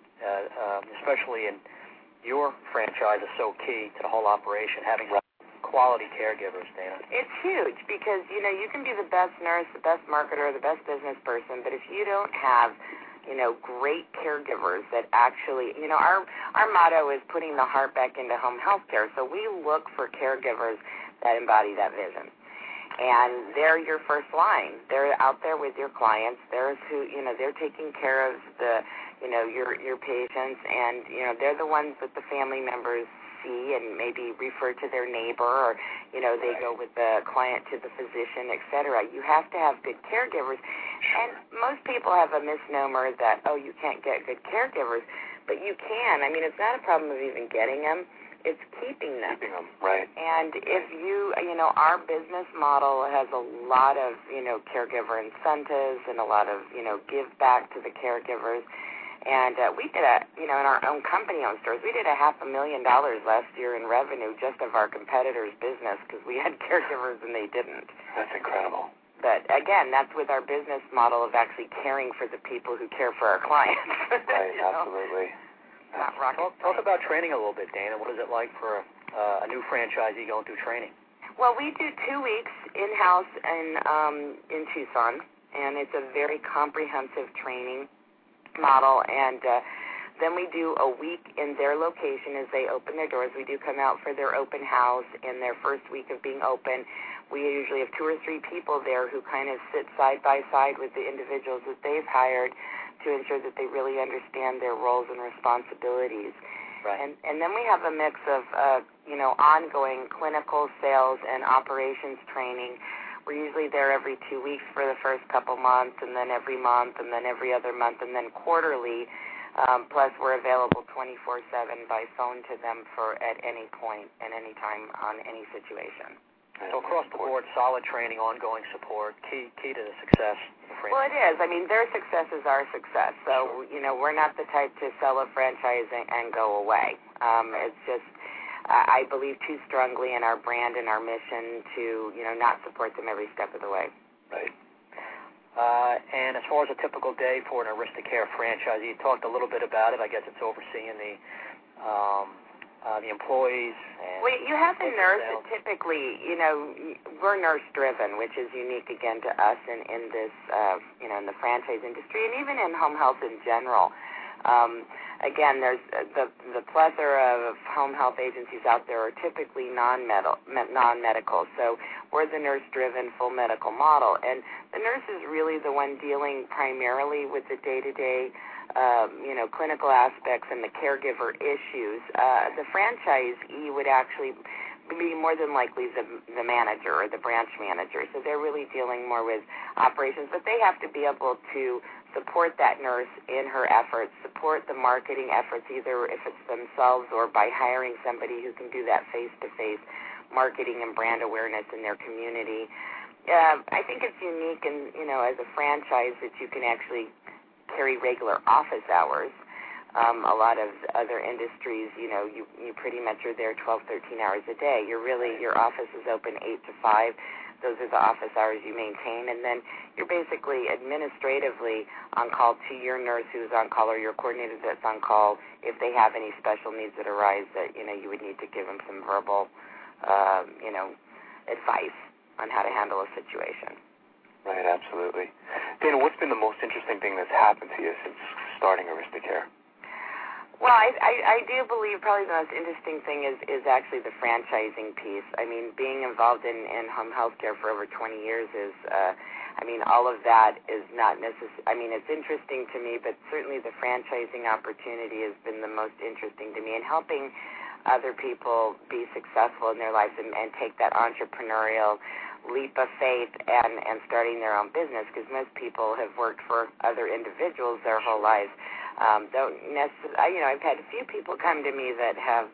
especially in your franchise, is so key to the whole operation, having quality caregivers, Dana. It's huge because, you can be the best nurse, the best marketer, the best business person, but if you don't have, great caregivers that actually, our motto is putting the heart back into home health care, so we look for caregivers that embody that vision. And they're your first line. They're out there with your clients. They're they're taking care of the, your patients, and, they're the ones that the family members see and maybe refer to their neighbor, or they go with the client to the physician, etc. You have to have good caregivers, and most people have a misnomer that you can't get good caregivers, but you can. I mean, it's not a problem of even getting them; it's keeping them. Right. And if our business model has a lot of caregiver incentives and a lot of give back to the caregivers. And we did in our own company-owned stores, we did $500,000 last year in revenue just of our competitors' business because we had caregivers and they didn't. That's incredible. But, again, that's with our business model of actually caring for the people who care for our clients. Right, absolutely. Not rocket Talk about training a little bit, Dana. What is it like for a new franchisee going through training? Well, we do 2 weeks in-house in Tucson, and it's a very comprehensive training model, and then we do a week in their location as they open their doors. We do come out for their open house in their first week of being open. We usually have 2 or 3 people there who kind of sit side by side with the individuals that they've hired to ensure that they really understand their roles and responsibilities. Right. And then we have a mix of ongoing clinical, sales, and operations training. We're usually there every 2 weeks for the first couple months, and then every month, and then every other month, and then quarterly. Plus, we're available 24/7 by phone to them at any point and any time on any situation. So across the board, solid training, ongoing support, key to the success of the franchise. Well, it is. I mean, their success is our success. So, we're not the type to sell a franchise and go away. It's just, I believe too strongly in our brand and our mission to, not support them every step of the way. Right. And as far as a typical day for an Aristocare franchisee, you talked a little bit about it. I guess it's overseeing the employees. And well, you have a nurse that typically, we're nurse-driven, which is unique, again, to us in this, in the franchise industry and even in home health in general. Again, there's the plethora of home health agencies out there are typically non-medical. So we're the nurse-driven full medical model, and the nurse is really the one dealing primarily with the day-to-day, clinical aspects and the caregiver issues. The franchisee would actually be more than likely the manager or the branch manager. So they're really dealing more with operations, but they have to be able to support that nurse in her efforts, support the marketing efforts, either if it's themselves or by hiring somebody who can do that face-to-face marketing and brand awareness in their community. I think it's unique, and as a franchise, that you can actually carry regular office hours. A lot of other industries, you pretty much are there 12, 13 hours a day. Your office is open 8 to 5. Those are the office hours you maintain, and then you're basically administratively on call to your nurse who's on call or your coordinator that's on call if they have any special needs that arise that, you would need to give them some verbal, advice on how to handle a situation. Right, absolutely. Dana, what's been the most interesting thing that's happened to you since starting Aristocare? Well, I do believe probably the most interesting thing is actually the franchising piece. I mean, being involved in home health care for over 20 years is, all of that is not necessary. I mean, it's interesting to me, but certainly the franchising opportunity has been the most interesting to me, and helping other people be successful in their lives and take that entrepreneurial leap of faith and starting their own business, because most people have worked for other individuals their whole lives. Don't necessarily, I've had a few people come to me that have,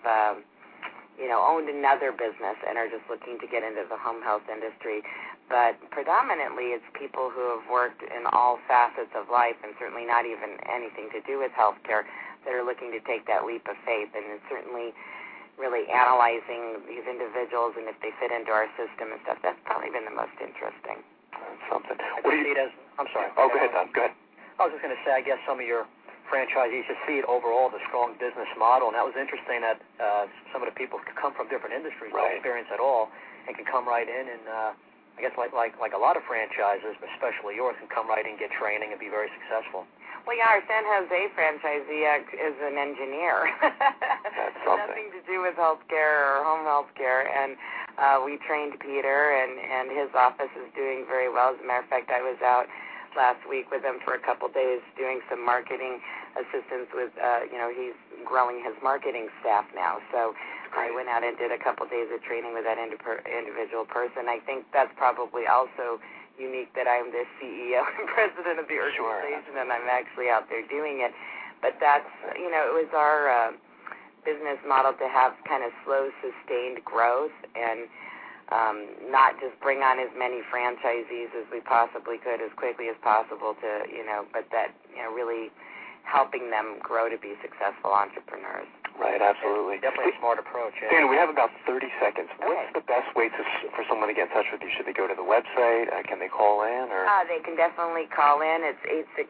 owned another business and are just looking to get into the home health industry. But predominantly it's people who have worked in all facets of life, and certainly not even anything to do with healthcare, that are looking to take that leap of faith. And it's certainly really analyzing these individuals and if they fit into our system and stuff. That's probably been the most interesting. Something. I'm sorry. Oh, go ahead, Don. Go ahead. I was just going to say, I guess some of your franchisees just see it overall as a strong business model, and that was interesting that some of the people could come from different industries, no experience at all, and can come right in and I guess like a lot of franchises, but especially yours, can come right in, get training, and be very successful. Well, yeah, our San Jose franchisee is an engineer. That's something. Nothing to do with healthcare or home healthcare, and we trained Peter, and his office is doing very well. As a matter of fact, I was out last week with him for a couple days doing some marketing assistance with, he's growing his marketing staff now. So I went out and did a couple days of training with that individual person. I think that's probably also unique that I'm the CEO and president of the organization, and I'm actually out there doing it. But that's, it was our business model to have kind of slow, sustained growth and not just bring on as many franchisees as we possibly could as quickly as possible to, but that, really helping them grow to be successful entrepreneurs. Right, absolutely. Definitely a smart approach. Yeah. Dana, we have about 30 seconds. Okay. What's the best way for someone to get in touch with you? Should they go to the website? Can they call in? Or they can definitely call in. It's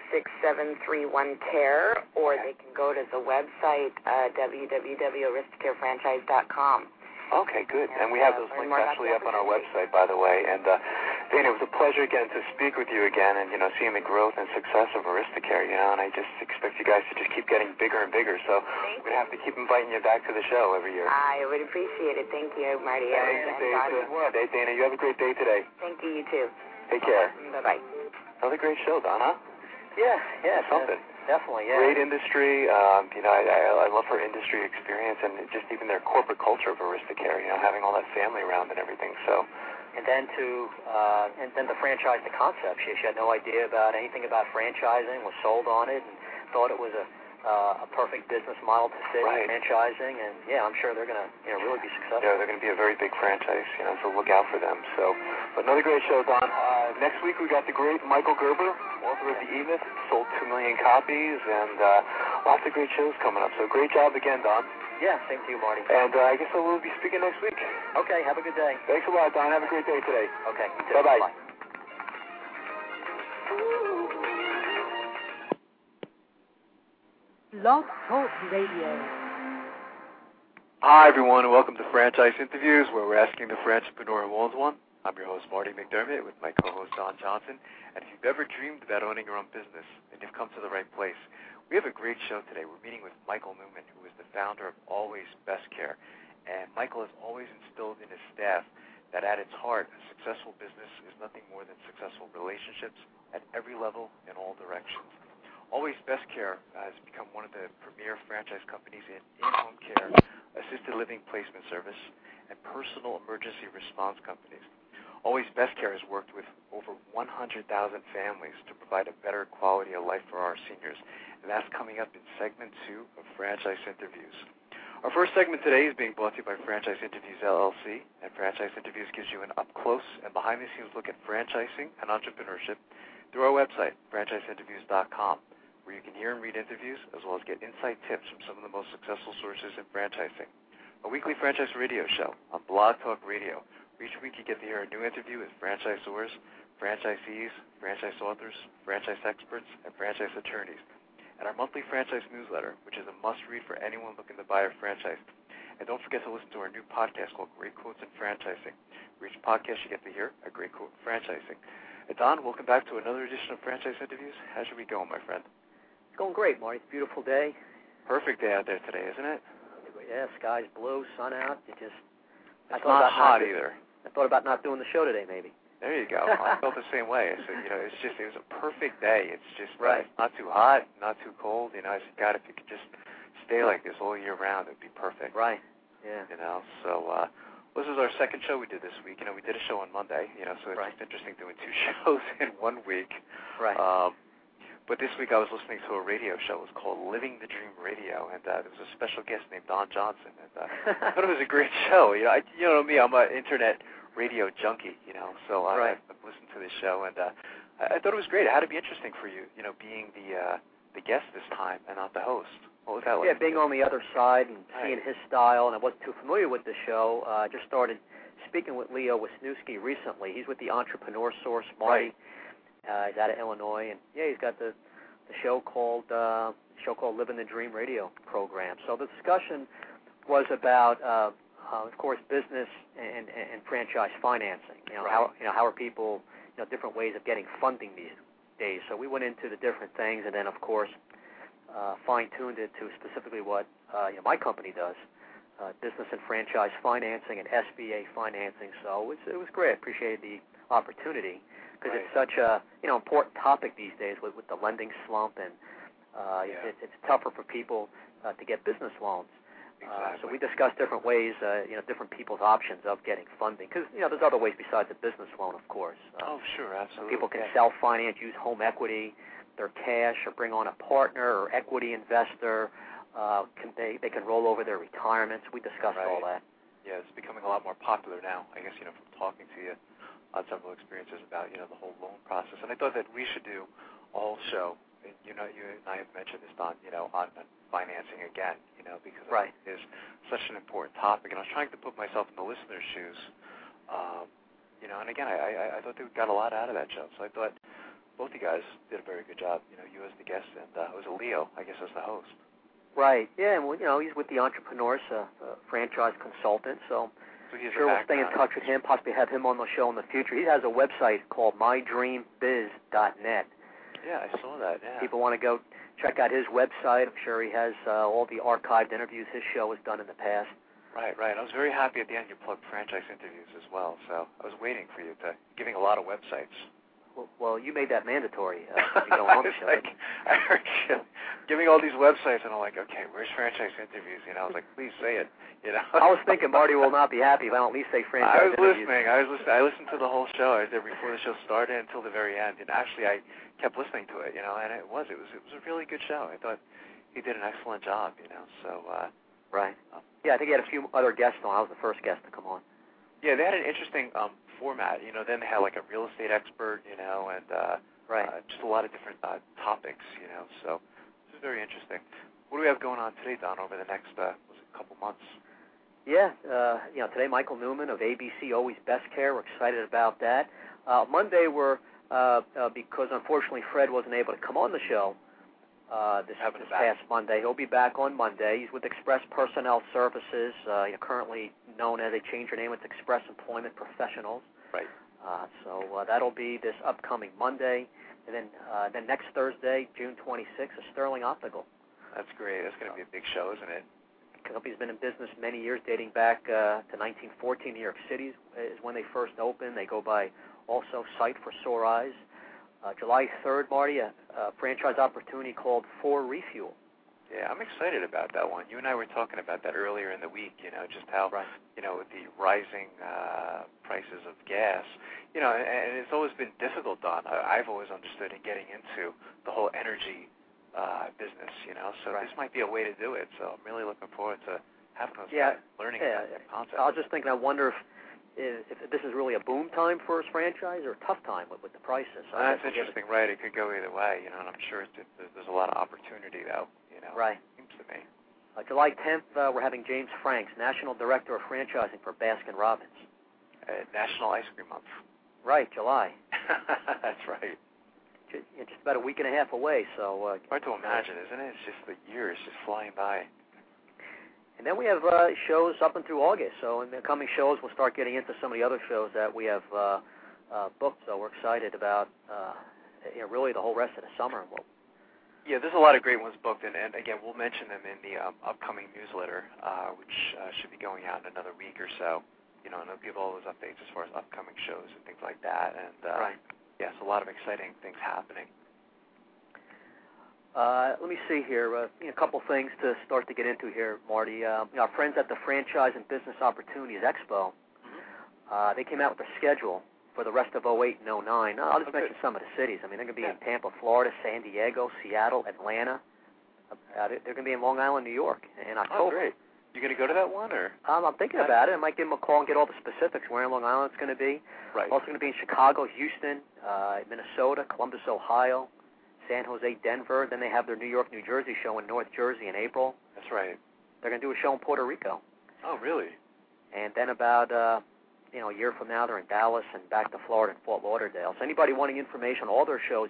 866-731-CARE, or they can go to the website, www.aristocarefranchise.com. Okay, good. And we have those links actually up on our website, by the way. And Dana, it was a pleasure again to speak with you again, and seeing the growth and success of Aristocare. And I just expect you guys to just keep getting bigger and bigger. So we're gonna have to keep inviting you back to the show every year. I would appreciate it. Thank you, Marty. Thanks, Dana. You have a great day today. Thank you. You too. Take care. Bye-bye. Another great show, Don, huh? Yeah. Something. Definitely, yeah. Great industry. I love her industry experience and just even their corporate culture of Aristocare. Having all that family around and everything. So. And then to the franchise, the concept. She had no idea about anything about franchising. Was sold on it and thought it was a perfect business model to fit in franchising. And yeah, I'm sure they're going to really be successful. Yeah, they're going to be a very big franchise. So look out for them. So, but another great show, Don. Next week we got the great Michael Gerber, author of The E-Myth, sold 2 million copies, and lots of great shows coming up. So great job again, Don. Yeah, same to you, Marty. And I guess I will be speaking next week. Okay, have a good day. Thanks a lot, Don. Have a great day today. Okay, you too. Bye-bye. Bye. Blog Talk Radio. Hi, everyone, and welcome to Franchise Interviews, where we're asking the Frantrepreneur who owns one. I'm your host, Marty McDermott, with my co-host, Don Johnson. And if you've ever dreamed about owning your own business, then you've come to the right place. We have a great show today. We're meeting with Michael Newman, who is the founder of Always Best Care. And Michael has always instilled in his staff that at its heart, a successful business is nothing more than successful relationships at every level in all directions. Always Best Care has become one of the premier franchise companies in in-home care, assisted living placement service, and personal emergency response companies. Always Best Care has worked with over 100,000 families to provide a better quality of life for our seniors, and that's coming up in segment 2 of Franchise Interviews. Our first segment today is being brought to you by Franchise Interviews, LLC, and Franchise Interviews gives you an up-close and behind-the-scenes look at franchising and entrepreneurship through our website, franchiseinterviews.com, where you can hear and read interviews as well as get insight tips from some of the most successful sources in franchising. A weekly franchise radio show on Blog Talk Radio. Each week you get to hear a new interview with franchisors, franchisees, franchise authors, franchise experts, and franchise attorneys. And our monthly franchise newsletter, which is a must-read for anyone looking to buy a franchise. And don't forget to listen to our new podcast called Great Quotes in Franchising. For each podcast you get to hear a great quote in franchising. And Don, welcome back to another edition of Franchise Interviews. How should we go, my friend? It's going great, Marty. It's a beautiful day. Perfect day out there today, isn't it? Yeah, sky's blue, sun out. It's not hot either. I thought about not doing the show today, maybe. There you go. I felt the same way. So, it was a perfect day. It's just right. Not too hot, not too cold. I said, God, if you could just stay like this all year round, it'd be perfect. Right. Yeah. So this is our second show we did this week. We did a show on Monday. So it's just interesting doing 2 shows in 1 week. Right. But this week I was listening to a radio show. It was called Living the Dream Radio, and there was a special guest named Don Johnson. And I thought it was a great show. You know me, I'm an internet radio junkie, so I listened to this show, and I thought it was great. It had to be interesting for you, being the guest this time and not the host. What was that like? Yeah, being on the other side and seeing his style, and I wasn't too familiar with the show. I just started speaking with Leo Wisniewski recently. He's with the Entrepreneur Source, Marty. He's out of Illinois, and he's got the show called Living the Dream Radio program. So the discussion was about of course, business and franchise financing. How are people, different ways of getting funding these days. So we went into the different things, and then of course fine-tuned it to specifically what my company does, business and franchise financing and SBA financing. So it was great. I appreciated the opportunity because it's such a important topic these days with the lending slump, and it's tougher for people to get business loans. Exactly. So we discussed different ways, different people's options of getting funding. Because, there's other ways besides a business loan, of course. Sure, absolutely. People can self-finance, use home equity, their cash, or bring on a partner or equity investor. They can roll over their retirements. We discussed all that. Yeah, it's becoming a lot more popular now, I guess, from talking to you on several experiences about, the whole loan process. And I thought that we should do a whole show. You and I have mentioned this, Don, on financing again, because it is such an important topic. And I was trying to put myself in the listener's shoes, and again, I thought they got a lot out of that show. So I thought both you guys did a very good job, you as the guest, and it was Leo, I guess, as the host. Right, yeah, and he's with the Entrepreneurs, franchise consultant, so sure we'll stay in touch with him, possibly have him on the show in the future. He has a website called mydreambiz.net. Yeah, I saw that, yeah. People want to go check out his website. I'm sure he has all the archived interviews his show has done in the past. Right. I was very happy at the end you plugged Franchise Interviews as well, so I was waiting for you giving a lot of websites. Well, you made that mandatory. You don't want to show it. I heard you giving all these websites, and I'm like, okay, where's Franchise Interviews? I was like, please say it. I was thinking Marty will not be happy if I don't at least say Franchise Interviews. I listened to the whole show. I was there before the show started until the very end, and actually I kept listening to it, and it was a really good show. I thought he did an excellent job, so. Right. Yeah, I think he had a few other guests on. I was the first guest to come on. Yeah, they had an interesting format. Then they had like a real estate expert, and just a lot of different topics, So this is very interesting. What do we have going on today, Don, over the next couple months? Yeah, today Michael Newman of ABC Always Best Care. We're excited about that. Monday we're because unfortunately Fred wasn't able to come on the show this past Monday. He'll be back on Monday. He's with Express Personnel Services, currently known as, they changed their name, it's Express Employment Professionals. Right. So that'll be this upcoming Monday. And then next Thursday, June 26th, is Sterling Optical. That's great. That's going to be a big show, isn't it? The company's been in business many years, dating back to 1914. New York City is when they first opened. They go by also Sight for Sore Eyes. July 3rd, Marty, a franchise opportunity called For Refuel. Yeah, I'm excited about that one. You and I were talking about that earlier in the week, just how, right. With the rising prices of gas, and it's always been difficult, Don. I've always understood in getting into the whole energy business, so right. This might be a way to do it. So I'm really looking forward to having those learning about that concept. I was just thinking, I wonder if this is really a boom time for his franchise or a tough time with the prices. So that's interesting, right? It could go either way, and I'm sure there's a lot of opportunity, though. Right. Seems to me. July 10th, we're having James Franks, National Director of Franchising for Baskin-Robbins. National Ice Cream Month. Right, July. That's right. Just about a week and a half away, so... hard to imagine, isn't it? It's just the year is just flying by. And then we have shows up and through August, so in the coming shows, we'll start getting into some of the other shows that we have booked, so we're excited about really the whole rest of the summer. Yeah, there's a lot of great ones booked, and again, we'll mention them in the upcoming newsletter, which should be going out in another week or so. And it'll give all those updates as far as upcoming shows and things like that. And right. Yes, a lot of exciting things happening. Let me see here. A couple things to start to get into here, Marty. Our friends at the Franchise and Business Opportunities Expo, they came out with a schedule for the rest of 08 and 09. I'll just mention some of the cities. I mean, they're going to be in Tampa, Florida, San Diego, Seattle, Atlanta. They're going to be in Long Island, New York in October. Oh, great. You going to go to that one? Or? I'm thinking about it. I might give them a call and get all the specifics where in Long Island it's going to be. Right. Also going to be in Chicago, Houston, Minnesota, Columbus, Ohio, San Jose, Denver. Then they have their New York, New Jersey show in North Jersey in April. That's right. They're going to do a show in Puerto Rico. Oh, really? And then about a year from now, they're in Dallas and back to Florida and Fort Lauderdale. So anybody wanting information on all their shows,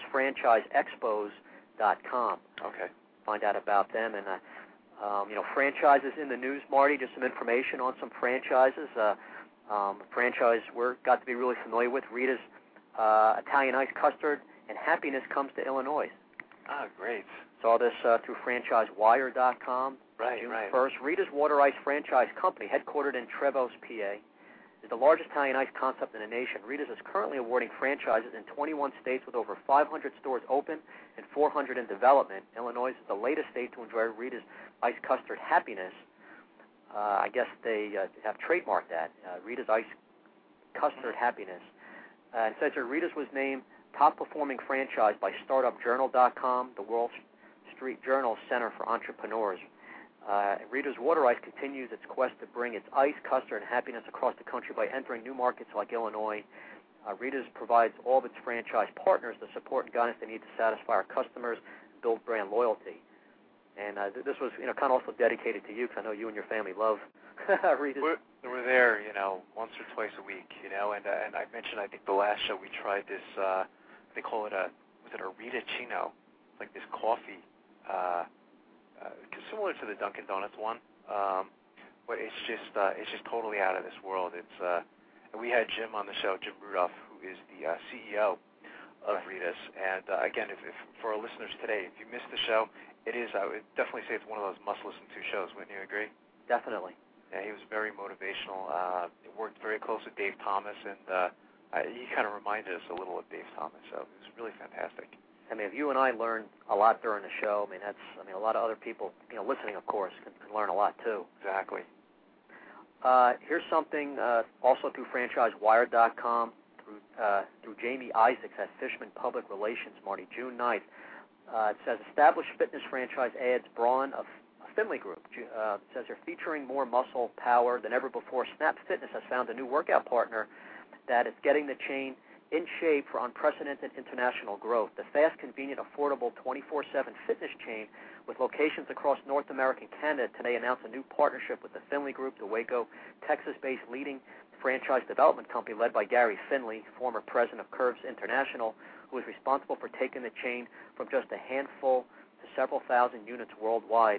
usfranchiseexpos.com. Okay. Find out about them. And, franchises in the news, Marty, just some information on some franchises. Franchise we got to be really familiar with, Rita's Italian Ice Custard and Happiness comes to Illinois. Ah, great. Saw this through franchisewire.com. Right, June right. 1st. Rita's Water Ice Franchise Company, headquartered in Trevose, PA, is the largest Italian ice concept in the nation. Rita's is currently awarding franchises in 21 states with over 500 stores open and 400 in development. Illinois is the latest state to enjoy Rita's Ice Custard Happiness. I guess they have trademarked that, Rita's Ice Custard Happiness. It says here Rita's was named top performing franchise by StartupJournal.com, the Wall Street Journal Center for Entrepreneurs. Rita's Water Ice continues its quest to bring its ice, custard, and happiness across the country by entering new markets like Illinois. Rita's provides all of its franchise partners the support and guidance they need to satisfy our customers and build brand loyalty. And this was, kind of also dedicated to you because I know you and your family love Rita's. We're there, once or twice a week, and I mentioned, I think the last show we tried this, they call it was it a Rita Chino, like this coffee, similar to the Dunkin' Donuts one, but it's just totally out of this world. It's and we had Jim on the show, Jim Rudolph, who is the CEO of Rita's, and again, if for our listeners today, if you missed the show, I would definitely say it's one of those must-listen-to shows. Wouldn't you agree? Definitely. Yeah, he was very motivational. Worked very close with Dave Thomas, and he kind of reminded us a little of Dave Thomas, so it was really fantastic. I mean, if you and I learned a lot during the show, a lot of other people, listening, of course, can learn a lot, too. Exactly. Here's something also through franchisewire.com, through Jamie Isaacs at Fishman Public Relations, Marty, June 9th. It says, established fitness franchise adds Braun of Finley Group. It says they're featuring more muscle power than ever before. Snap Fitness has found a new workout partner that is getting the chain in shape for unprecedented international growth. The fast, convenient, affordable 24/7 fitness chain with locations across North America and Canada today announced a new partnership with the Finley Group, the Waco, Texas-based leading franchise development company led by Gary Finley, former president of Curves International, who is responsible for taking the chain from just a handful to several thousand units worldwide.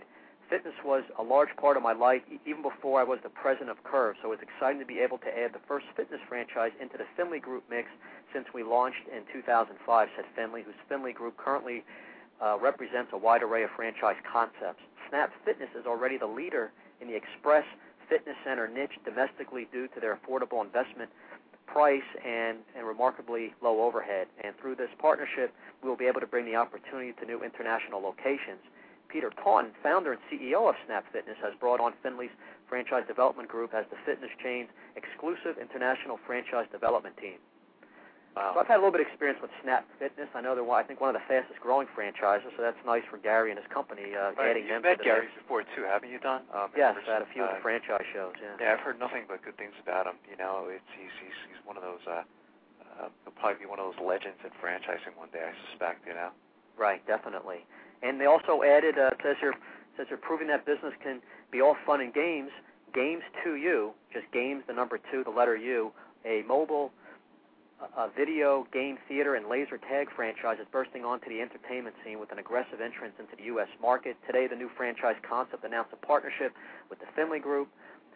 Fitness was a large part of my life even before I was the president of Curve, so it's exciting to be able to add the first fitness franchise into the Finley Group mix since we launched in 2005, said Finley, whose Finley Group currently represents a wide array of franchise concepts. Snap Fitness is already the leader in the express fitness center niche domestically due to their affordable investment price and remarkably low overhead. And through this partnership, we will be able to bring the opportunity to new international locations. Peter Taunton, founder and CEO of Snap Fitness, has brought on Finley's franchise development group as the fitness chain's exclusive international franchise development team. Wow. So I've had a little bit of experience with Snap Fitness. I know they're, I think, one of the fastest growing franchises, so that's nice for Gary and his company, adding them to the You've met Gary before, too, haven't you, Don? Yes, I had a few of the franchise shows, yeah. Yeah, I've heard nothing but good things about him. You know, he's one of those, he'll probably be one of those legends in franchising one day, I suspect, you know? Right, definitely. And they also added, says they're proving that business can be all fun and games, Games 2U, just games, the number 2, the letter U, a mobile video game theater and laser tag franchise is bursting onto the entertainment scene with an aggressive entrance into the U.S. market. Today, the new franchise concept announced a partnership with the Finley Group.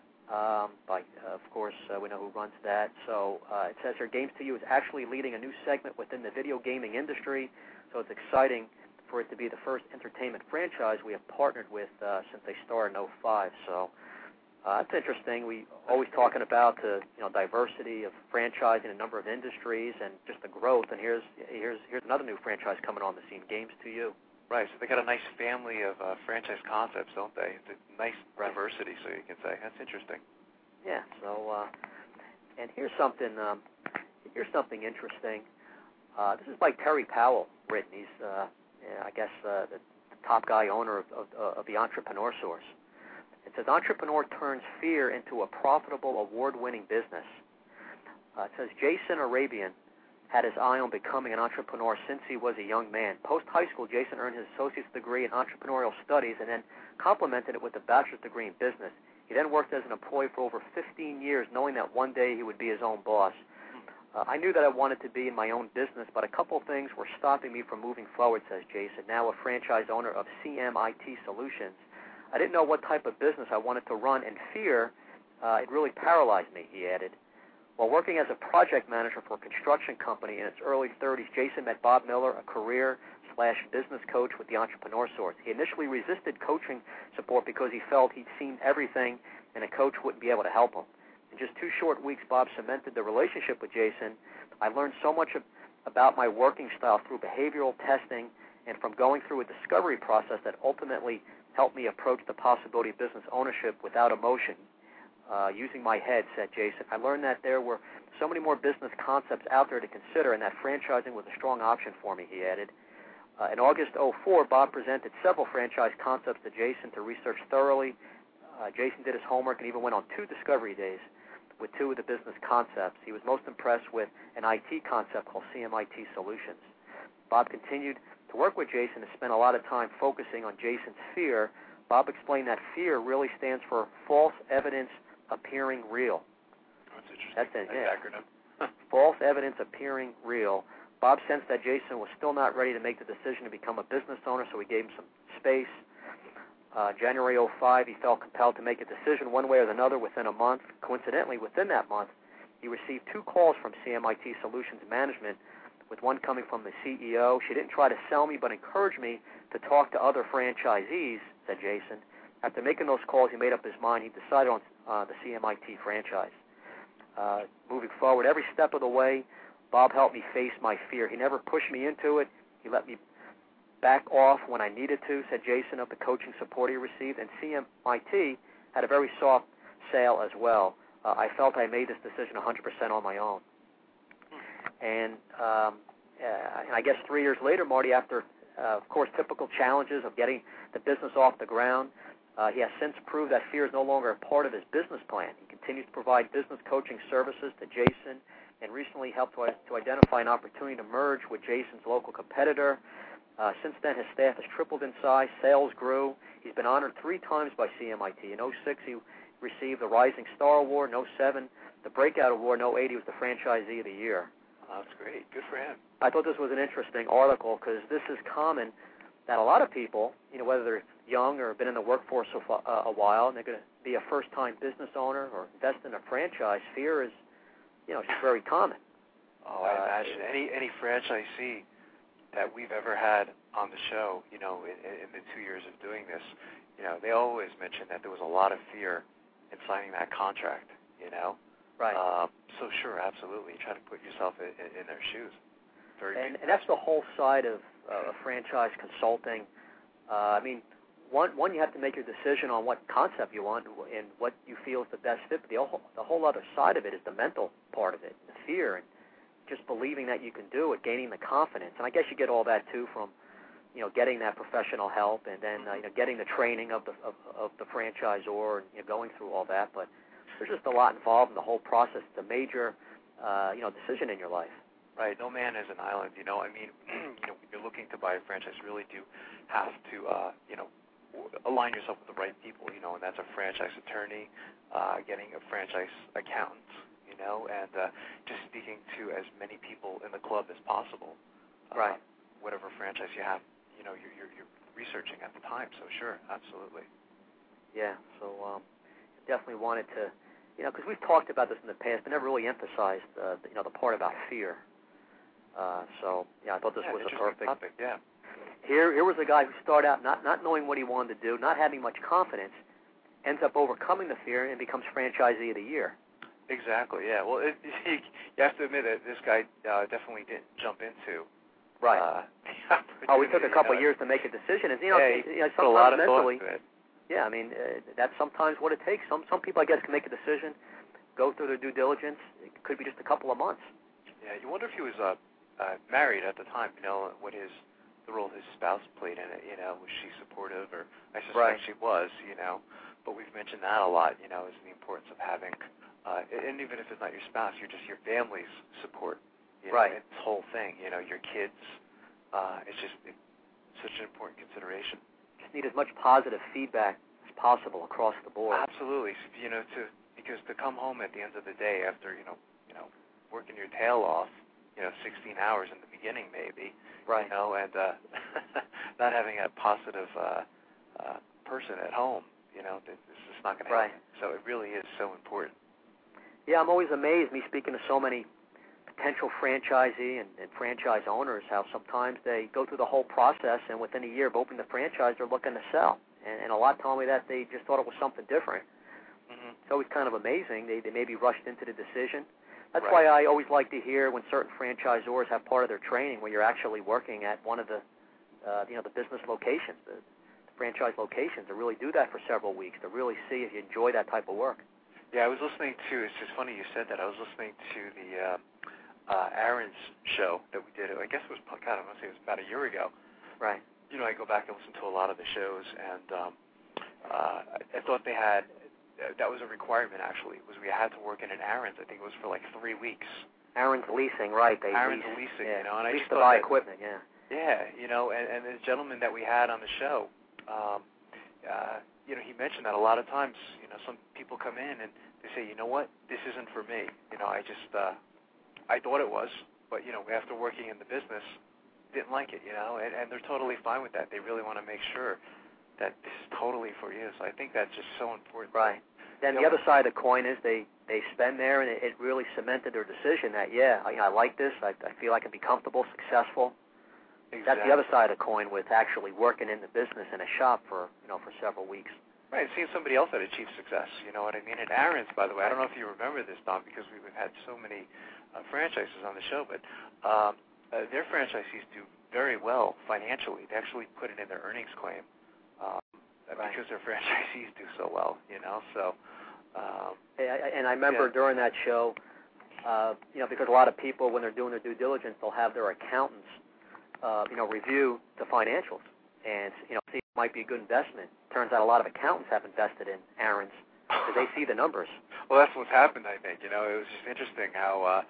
Of course, we know who runs that. So it says here, Games 2U is actually leading a new segment within the video gaming industry, so it's exciting for it to be the first entertainment franchise we have partnered with since they started in 2005. So that's interesting. We always talking about the diversity of franchising in a number of industries and just the growth. And here's another new franchise coming on the scene, Games 2U. Right. So they got a nice family of franchise concepts, don't they? It's a nice diversity, so you can say. That's interesting. Yeah. So and here's something interesting. This is by Terry Powell written. He's I guess the top guy owner of the Entrepreneur Source. It says, entrepreneur turns fear into a profitable, award-winning business. It says, Jason Arabian had his eye on becoming an entrepreneur since he was a young man. Post-high school, Jason earned his associate's degree in entrepreneurial studies and then complemented it with a bachelor's degree in business. He then worked as an employee for over 15 years, knowing that one day he would be his own boss. I knew that I wanted to be in my own business, but a couple of things were stopping me from moving forward, says Jason, now a franchise owner of CMIT Solutions. I didn't know what type of business I wanted to run, and fear, it really paralyzed me, he added. While working as a project manager for a construction company in its early 30s, Jason met Bob Miller, a career/business coach with the Entrepreneur Source. He initially resisted coaching support because he felt he'd seen everything and a coach wouldn't be able to help him. In just 2 short weeks, Bob cemented the relationship with Jason. I learned so much about my working style through behavioral testing and from going through a discovery process that ultimately helped me approach the possibility of business ownership without emotion, using my head, said Jason. I learned that there were so many more business concepts out there to consider and that franchising was a strong option for me, he added. In August 2004, Bob presented several franchise concepts to Jason to research thoroughly. Jason did his homework and even went on 2 discovery days with 2 of the business concepts. He was most impressed with an IT concept called CMIT Solutions. Bob continued to work with Jason and spent a lot of time focusing on Jason's fear. Bob explained that fear really stands for false evidence appearing real. That's interesting. That's it, nice acronym. False evidence appearing real. Bob sensed that Jason was still not ready to make the decision to become a business owner, so he gave him some space. January 2005, he felt compelled to make a decision one way or another within a month. Coincidentally, within that month, he received 2 calls from CMIT Solutions Management, with one coming from the CEO. She didn't try to sell me, but encouraged me to talk to other franchisees, said Jason. After making those calls, he made up his mind. He decided on the CMIT franchise. Moving forward, every step of the way, Bob helped me face my fear. He never pushed me into it. He let me back off when I needed to, said Jason, of the coaching support he received. And CMIT had a very soft sale as well. I felt I made this decision 100% on my own. And I guess 3 years later, Marty, after, of course, typical challenges of getting the business off the ground, he has since proved that fear is no longer a part of his business plan. He continues to provide business coaching services to Jason and recently helped to identify an opportunity to merge with Jason's local competitor. Since then, his staff has tripled in size. Sales grew. He's been honored 3 times by CMIT. In 2006, he received the Rising Star Award. In 2007, the Breakout Award. In 2008, he was the Franchisee of the Year. Oh, that's great. Good for him. I thought this was an interesting article because this is common that a lot of people, whether they're young or been in the workforce a while, and they're going to be a first-time business owner or invest in a franchise, fear is, it's very common. Oh, I imagine any franchisee that we've ever had on the show, in the 2 years of doing this, they always mention that there was a lot of fear in signing that contract, Right. So sure, absolutely. Try to put yourself in their shoes. And that's the whole side of franchise consulting. One, you have to make your decision on what concept you want and what you feel is the best fit. But the whole other side of it is the mental part of it, the fear, and just believing that you can do it, gaining the confidence. And I guess you get all that too from, getting that professional help, and then getting the training of the franchisor, and going through all that. But there's just a lot involved in the whole process. It's a major, decision in your life. Right. No man is an island. When you're looking to buy a franchise, you really do have to, align yourself with the right people, and that's a franchise attorney, getting a franchise accountant, and just speaking to as many people in the club as possible. Right. Whatever franchise you have, you're researching at the time. So sure, absolutely. Yeah. So definitely wanted to, because we've talked about this in the past, but never really emphasized, the part about fear. I thought this was a perfect topic. Yeah. Here was a guy who started out not knowing what he wanted to do, not having much confidence, ends up overcoming the fear and becomes franchisee of the year. Exactly. Yeah. Well, you have to admit that this guy definitely didn't jump into. Right. We took a couple of years to make a decision, and sometimes put a lot of mentally. thought into it. Yeah, that's sometimes what it takes. Some people, I guess, can make a decision, go through their due diligence. It could be just a couple of months. Yeah. You wonder if he was married at the time. What the role his spouse played in it, was she supportive, or I suspect she was, but we've mentioned that a lot, is the importance of having, and even if it's not your spouse, you're just your family's support, right. This whole thing, your kids, it's such an important consideration. Just need as much positive feedback as possible across the board. Absolutely, because to come home at the end of the day after, working your tail off, 16 hours in the beginning maybe, right. And not having a positive person at home, this is not going to happen. So it really is so important. Yeah, I'm always amazed, me speaking to so many potential franchisee and franchise owners, how sometimes they go through the whole process, and within a year of opening the franchise, they're looking to sell. And a lot tell me that they just thought it was something different. Mm-hmm. It's always kind of amazing. They maybe rushed into the decision. That's why I always like to hear when certain franchisors have part of their training where you're actually working at one of the, the business locations, the franchise locations, to really do that for several weeks, to really see if you enjoy that type of work. Yeah, I was listening to, it's just funny you said that, I was listening to the Aaron's show that we did, I guess it was, I want to say it was about a year ago. Right. I go back and listen to a lot of the shows, and I thought they had, that was a requirement, actually, was we had to work in an Aaron's. I think it was for like 3 weeks. Aaron's leasing, right. Aaron's leasing, and I lease just to buy equipment, yeah. Yeah, and the gentleman that we had on the show, he mentioned that a lot of times, some people come in and they say, you know what, this isn't for me. I thought it was, but, after working in the business, didn't like it, and they're totally fine with that. They really want to make sure that this is totally for you. So I think that's just so important. Right. Then the other side of the coin is they spend there, and it really cemented their decision that, I like this, I feel I can be comfortable, successful. Exactly. That's the other side of the coin with actually working in the business in a shop for several weeks. Right, seeing somebody else that achieved success, you know what I mean? And Aaron's, by the way, I don't know if you remember this, Don, because we've had so many franchises on the show, but their franchisees do very well financially. They actually put it in their earnings claim because their franchisees do so well, so... and I remember during that show, because a lot of people, when they're doing their due diligence, they'll have their accountants, review the financials and, see if it might be a good investment. Turns out a lot of accountants have invested in Aaron's because they see the numbers. Well, that's what's happened, I think. It was just interesting how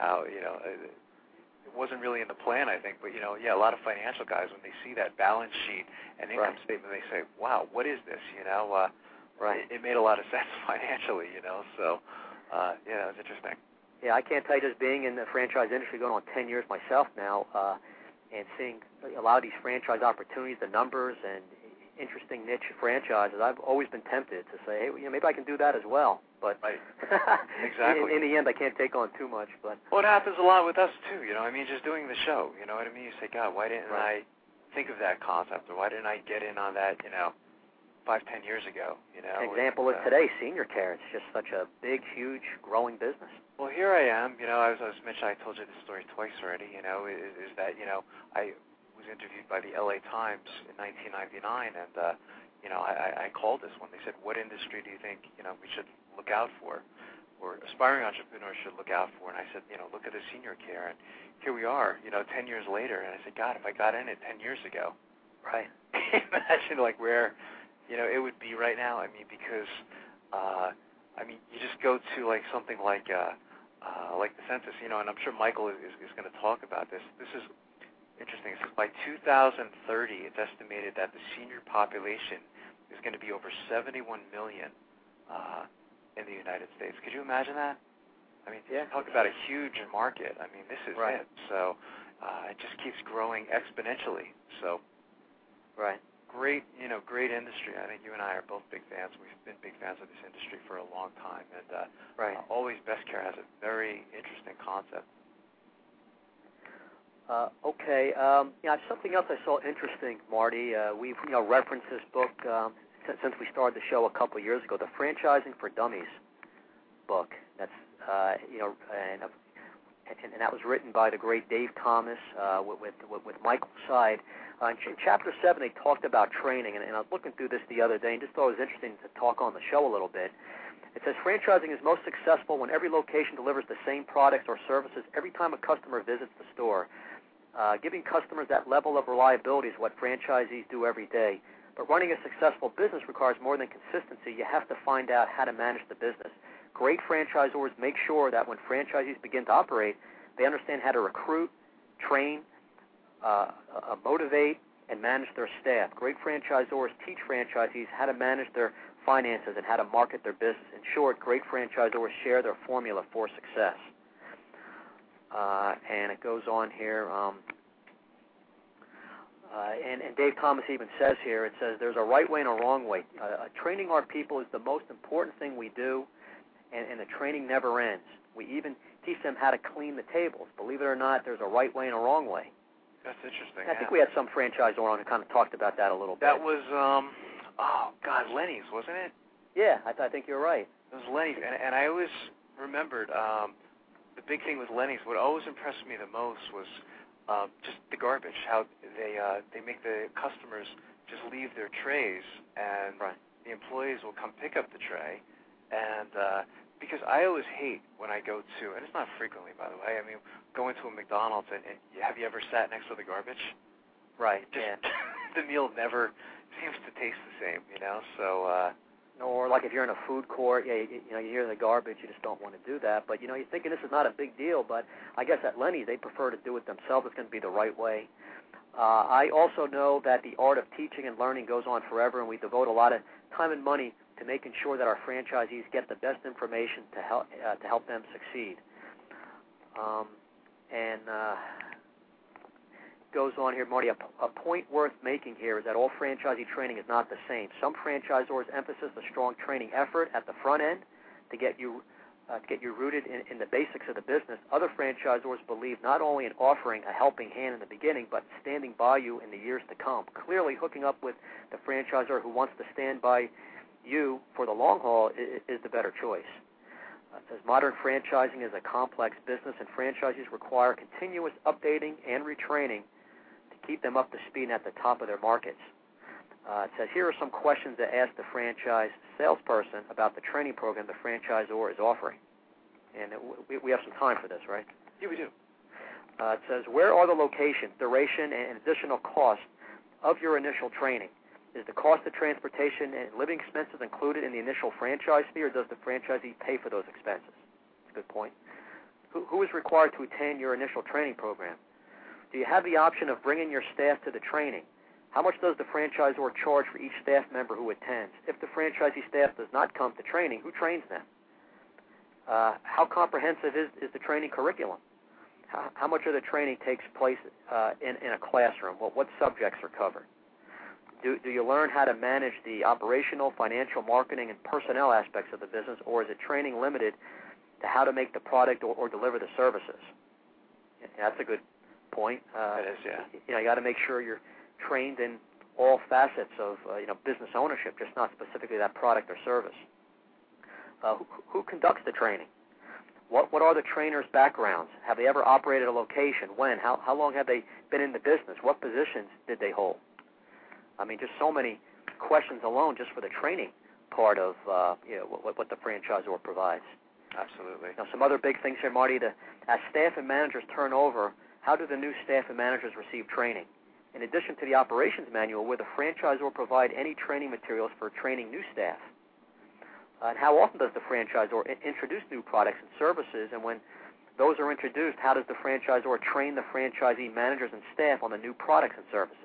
it wasn't really in the plan, I think, but, a lot of financial guys, when they see that balance sheet and income statement, they say, wow, what is this, It made a lot of sense financially, so, it's interesting. Yeah, I can't tell you, just being in the franchise industry going on 10 years myself now, and seeing a lot of these franchise opportunities, the numbers, and interesting niche franchises, I've always been tempted to say, hey, maybe I can do that as well. But right. Exactly. in the end, I can't take on too much. But well, it happens a lot with us too. I mean, just doing the show. You know what I mean? You say, God, why didn't I think of that concept, or why didn't I get in on that? 5-10 years ago. An example is today, senior care. It's just such a big, huge, growing business. Well, here I am. I was mentioning. I told you this story twice already. Is that I was interviewed by the LA Times in 1999, and I called this one. They said, what industry do you think we should look out for, or aspiring entrepreneurs should look out for? And I said, look at the senior care. And here we are, 10 years later. And I said, God, if I got in it 10 years ago, right? Imagine where it would be right now. I mean, because you just go to something like the census, and I'm sure Michael is going to talk about this. This is interesting. It says by 2030, it's estimated that the senior population is going to be over 71 million in the United States. Could you imagine that? I mean, talk about a huge market. I mean, this is it. So it just keeps growing exponentially. So, great, great industry. I think you and I are both big fans. We've been big fans of this industry for a long time, and always Best Care has a very interesting concept. Okay. Something else I saw interesting, Marty. We've referenced this book since we started the show a couple of years ago, the Franchising for Dummies book. That's and that was written by the great Dave Thomas with Michael Side. In Chapter 7, they talked about training, and I was looking through this the other day and just thought it was interesting to talk on the show a little bit. It says, franchising is most successful when every location delivers the same products or services every time a customer visits the store. Giving customers that level of reliability is what franchisees do every day. But running a successful business requires more than consistency. You have to find out how to manage the business. Great franchisors make sure that when franchisees begin to operate, they understand how to recruit, train, motivate, and manage their staff. Great franchisors teach franchisees how to manage their finances and how to market their business. In short, great franchisors share their formula for success. And it goes on here. And Dave Thomas even says here, it says, there's a right way and a wrong way. Training our people is the most important thing we do, and the training never ends. We even teach them how to clean the tables. Believe it or not, there's a right way and a wrong way. That's interesting. I think we had some franchisor on who kind of talked about that a little bit. That was, Lenny's, wasn't it? Yeah, I think you're right. It was Lenny's, and I always remembered the big thing with Lenny's, what always impressed me the most was just the garbage, how they make the customers just leave their trays, and the employees will come pick up the tray, and because I always hate when I go to, and it's not frequently, by the way, I mean, going to a McDonald's, and have you ever sat next to the garbage? Right, the meal never seems to taste the same, so... Or like if you're in a food court, you hear the garbage, you just don't want to do that. But, you're thinking this is not a big deal, but I guess at Lenny's they prefer to do it themselves. It's going to be the right way. I also know that the art of teaching and learning goes on forever, and we devote a lot of time and money to making sure that our franchisees get the best information to help them succeed. Goes on here, Marty, a point worth making here is that all franchisee training is not the same. Some franchisors emphasize a strong training effort at the front end to get you rooted in the basics of the business. Other franchisors believe not only in offering a helping hand in the beginning, but standing by you in the years to come. Clearly, hooking up with the franchisor who wants to stand by you for the long haul is the better choice. It says modern franchising is a complex business, and franchisees require continuous updating and retraining keep them up to speed at the top of their markets. It says, here are some questions to ask the franchise salesperson about the training program the franchisor is offering. And we have some time for this, right? Yeah, we do. It says, where are the locations, duration, and additional cost of your initial training? Is the cost of transportation and living expenses included in the initial franchise fee, or does the franchisee pay for those expenses? That's a good point. Who is required to attend your initial training program? Do you have the option of bringing your staff to the training? How much does the franchisor charge for each staff member who attends? If the franchisee staff does not come to training, who trains them? How comprehensive is the training curriculum? How much of the training takes place in a classroom? What subjects are covered? Do you learn how to manage the operational, financial, marketing, and personnel aspects of the business, or is it training limited to how to make the product or deliver the services? Yeah, that's a good point. That is, yeah. You got to make sure you're trained in all facets of business ownership, just not specifically that product or service. Who conducts the training? What are the trainers' backgrounds? Have they ever operated a location? When? How long have they been in the business? What positions did they hold? I mean, just so many questions alone just for the training part of what the franchisor provides. Absolutely. Now, some other big things here, Marty. As staff and managers turn over, how do the new staff and managers receive training? In addition to the operations manual, will the franchisor provide any training materials for training new staff? And how often does the franchisor introduce new products and services? And when those are introduced, how does the franchisor train the franchisee managers and staff on the new products and services?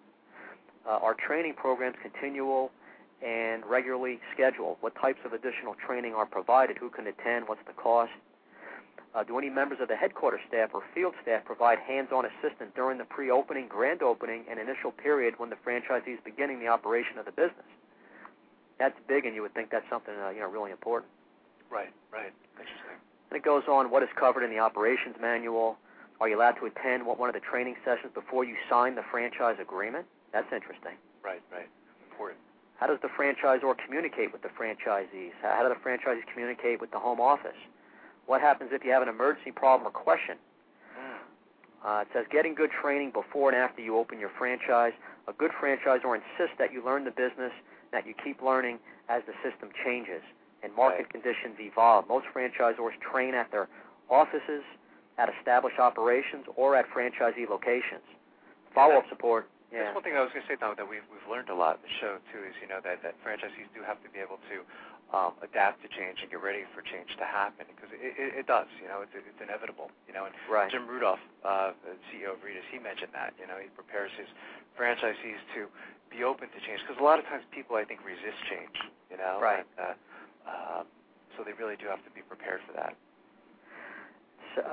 Are training programs continual and regularly scheduled? What types of additional training are provided? Who can attend? What's the cost? Do any members of the headquarters staff or field staff provide hands-on assistance during the pre-opening, grand opening, and initial period when the franchisee is beginning the operation of the business? That's big, and you would think that's something really important. Right. Interesting. And it goes on, what is covered in the operations manual? Are you allowed to attend one of the training sessions before you sign the franchise agreement? That's interesting. Right. Important. How does the franchisor communicate with the franchisees? How do the franchisees communicate with the home office? What happens if you have an emergency problem or question? It says getting good training before and after you open your franchise. A good franchisor insists that you learn the business, that you keep learning as the system changes and market conditions evolve. Most franchisors train at their offices, at established operations, or at franchisee locations. Follow-up support. Yeah. That's one thing I was going to say, Tom, that we've learned a lot in the show, too, is, that franchisees do have to be able to adapt to change and get ready for change to happen, because it does, it's inevitable, and right. Jim Rudolph, the CEO of Rita's, he mentioned that, he prepares his franchisees to be open to change, because a lot of times people, I think, resist change, Right. So they really do have to be prepared for that. So,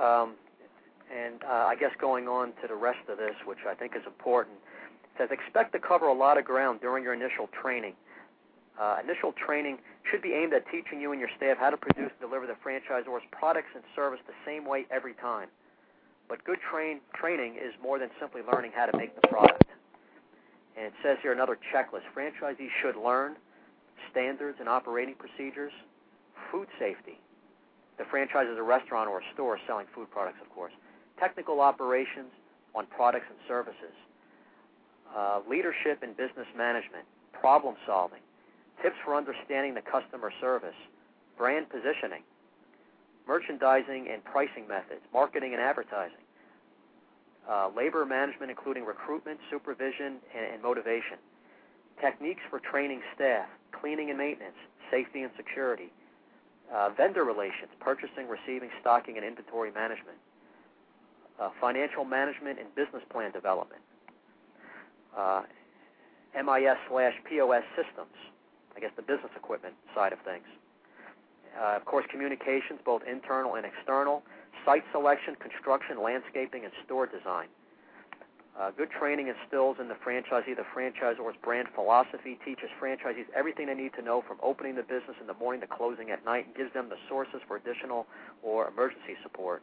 I guess going on to the rest of this, which I think is important, it says expect to cover a lot of ground during your initial training. Initial training should be aimed at teaching you and your staff how to produce and deliver the franchisor's products and service the same way every time. But good training is more than simply learning how to make the product. And it says here another checklist. Franchisees should learn standards and operating procedures, food safety. The franchise is a restaurant or a store selling food products, of course. Technical operations on products and services. Leadership and business management. Problem solving. Tips for understanding the customer service. Brand positioning. Merchandising and pricing methods. Marketing and advertising. Labor management, including recruitment, supervision, and motivation. Techniques for training staff. Cleaning and maintenance. Safety and security. Vendor relations. Purchasing, receiving, stocking, and inventory management. Financial management and business plan development. MIS/POS systems. I guess the business equipment side of things. Of course, communications, both internal and external. Site selection, construction, landscaping, and store design. Good training instills in the franchisee the franchisor's brand philosophy, teaches franchisees everything they need to know from opening the business in the morning to closing at night, and gives them the sources for additional or emergency support.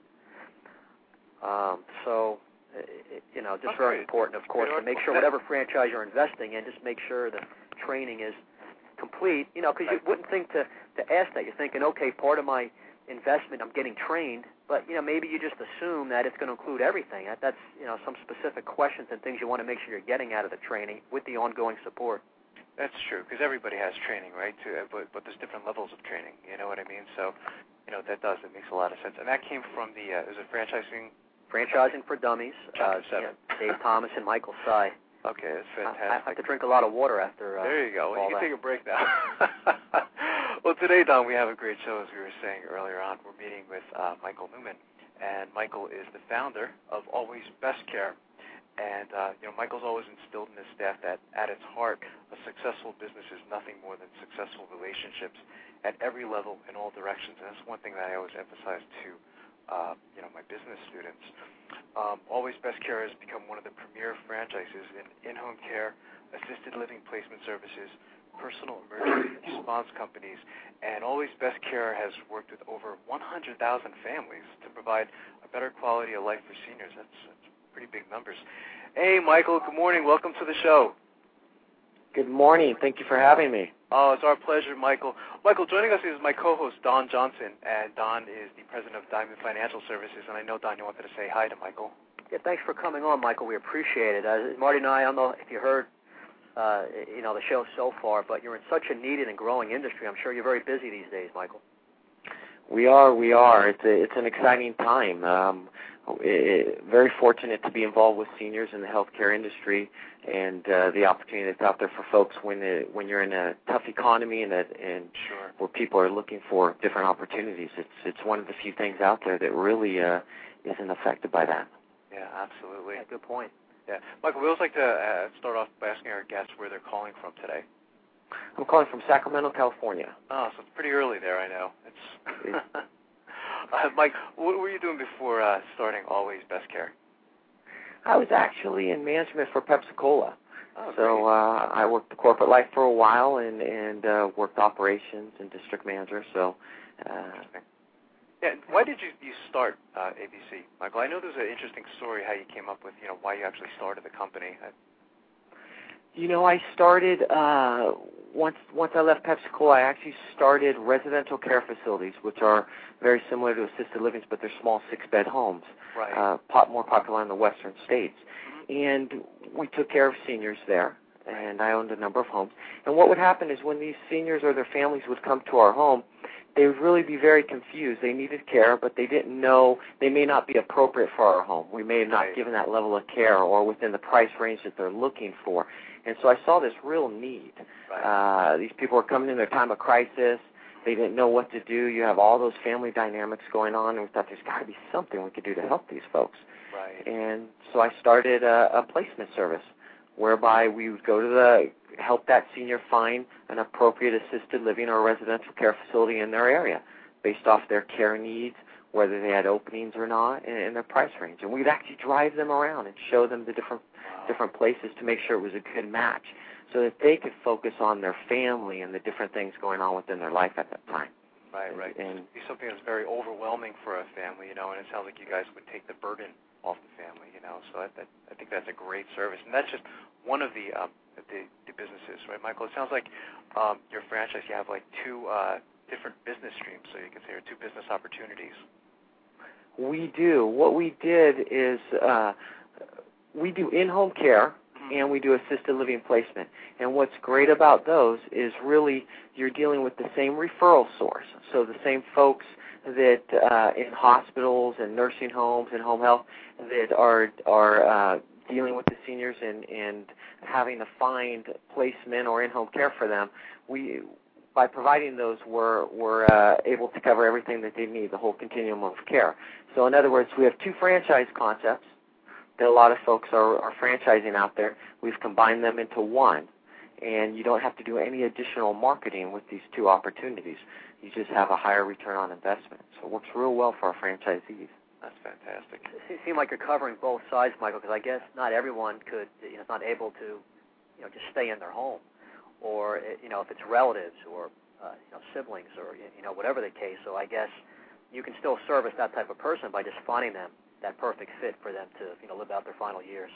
Just very important, of course, to make sure whatever franchise you're investing in, just make sure the training is complete, because you wouldn't think to ask that. You're thinking, okay, part of my investment, I'm getting trained, but, maybe you just assume that it's going to include everything. That's, some specific questions and things you want to make sure you're getting out of the training with the ongoing support. That's true, because everybody has training, right, too, but there's different levels of training, you know what I mean? So, it makes a lot of sense. And that came from is it Franchising for Dummies, Chapter 7. Dave Thomas and Michael Sy. Okay, that's fantastic. I have to drink a lot of water after there you go. Well, you can that. take a break now. Well, today, Don, we have a great show, as we were saying earlier on. We're meeting with Michael Newman, and Michael is the founder of Always Best Care. And, Michael's always instilled in his staff that at its heart, a successful business is nothing more than successful relationships at every level in all directions. And that's one thing that I always emphasize to my business students. Always Best Care has become one of the premier franchises in in-home care assisted living placement services, personal emergency response companies, and Always Best Care has worked with over 100,000 families to provide a better quality of life for seniors. That's pretty big numbers. Hey, Michael, good morning. Welcome to the show. Good morning. Thank you for having me. Oh, it's our pleasure, Michael. Michael, joining us is my co-host, Don Johnson, and Don is the president of Diamond Financial Services, and I know, Don, you wanted to say hi to Michael. Yeah, thanks for coming on, Michael. We appreciate it. Marty and I don't know if you heard the show so far, but you're in such a needed and growing industry. I'm sure you're very busy these days, Michael. We are. It's an exciting time. Very fortunate to be involved with seniors in the healthcare industry, and the opportunity that's out there for folks when you're in a tough economy and sure. where people are looking for different opportunities. It's one of the few things out there that really isn't affected by that. Yeah, absolutely. Yeah, good point. Yeah, Michael, we always like to start off by asking our guests where they're calling from today. I'm calling from Sacramento, California. Oh, so it's pretty early there, I know. It's Mike, what were you doing before starting Always Best Care? I was actually in management for Pepsi-Cola. Oh, so I worked the corporate life for a while and worked operations and district manager. So. Yeah, why did you start ABC, Michael? I know there's an interesting story how you came up with why you actually started the company. I started once I left Pepsi-Cola. I actually started residential care facilities, which are very similar to assisted livings, but they're small 6-bed homes. Right. More popular in the western states. And we took care of seniors there, and I owned a number of homes. And what would happen is when these seniors or their families would come to our home, they would really be very confused. They needed care, but they didn't know they may not be appropriate for our home. We may have not given that level of care or within the price range that they're looking for. And so I saw this real need. Right. These people were coming in their time of crisis. They didn't know what to do. You have all those family dynamics going on, and we thought there's got to be something we could do to help these folks. Right. And so I started a placement service whereby we would go to help that senior find an appropriate assisted living or residential care facility in their area based off their care needs, whether they had openings or not, and their price range. And we'd actually drive them around and show them the different places to make sure it was a good match so that they could focus on their family and the different things going on within their life at that time. Right. And it'd be something that's very overwhelming for a family, and it sounds like you guys would take the burden off the family, So I think that's a great service, and that's just one of the businesses, right, Michael? It sounds like your franchise, you have like two different business streams, so you can say, or two business opportunities. We do. What we did is we do in-home care, and we do assisted living placement. And what's great about those is really you're dealing with the same referral source. So the same folks that in hospitals and nursing homes and home health that are dealing with the seniors and having to find placement or in-home care for them, by providing those, we're able to cover everything that they need, the whole continuum of care. So in other words, we have two franchise concepts that a lot of folks are franchising out there. We've combined them into one, and you don't have to do any additional marketing with these two opportunities. You just have a higher return on investment. So it works real well for our franchisees. That's fantastic. It seems like you're covering both sides, Michael, because I guess not everyone could, is not able to, just stay in their home, or if it's relatives or siblings or whatever the case. So I guess you can still service that type of person by just finding them that perfect fit for them to live out their final years.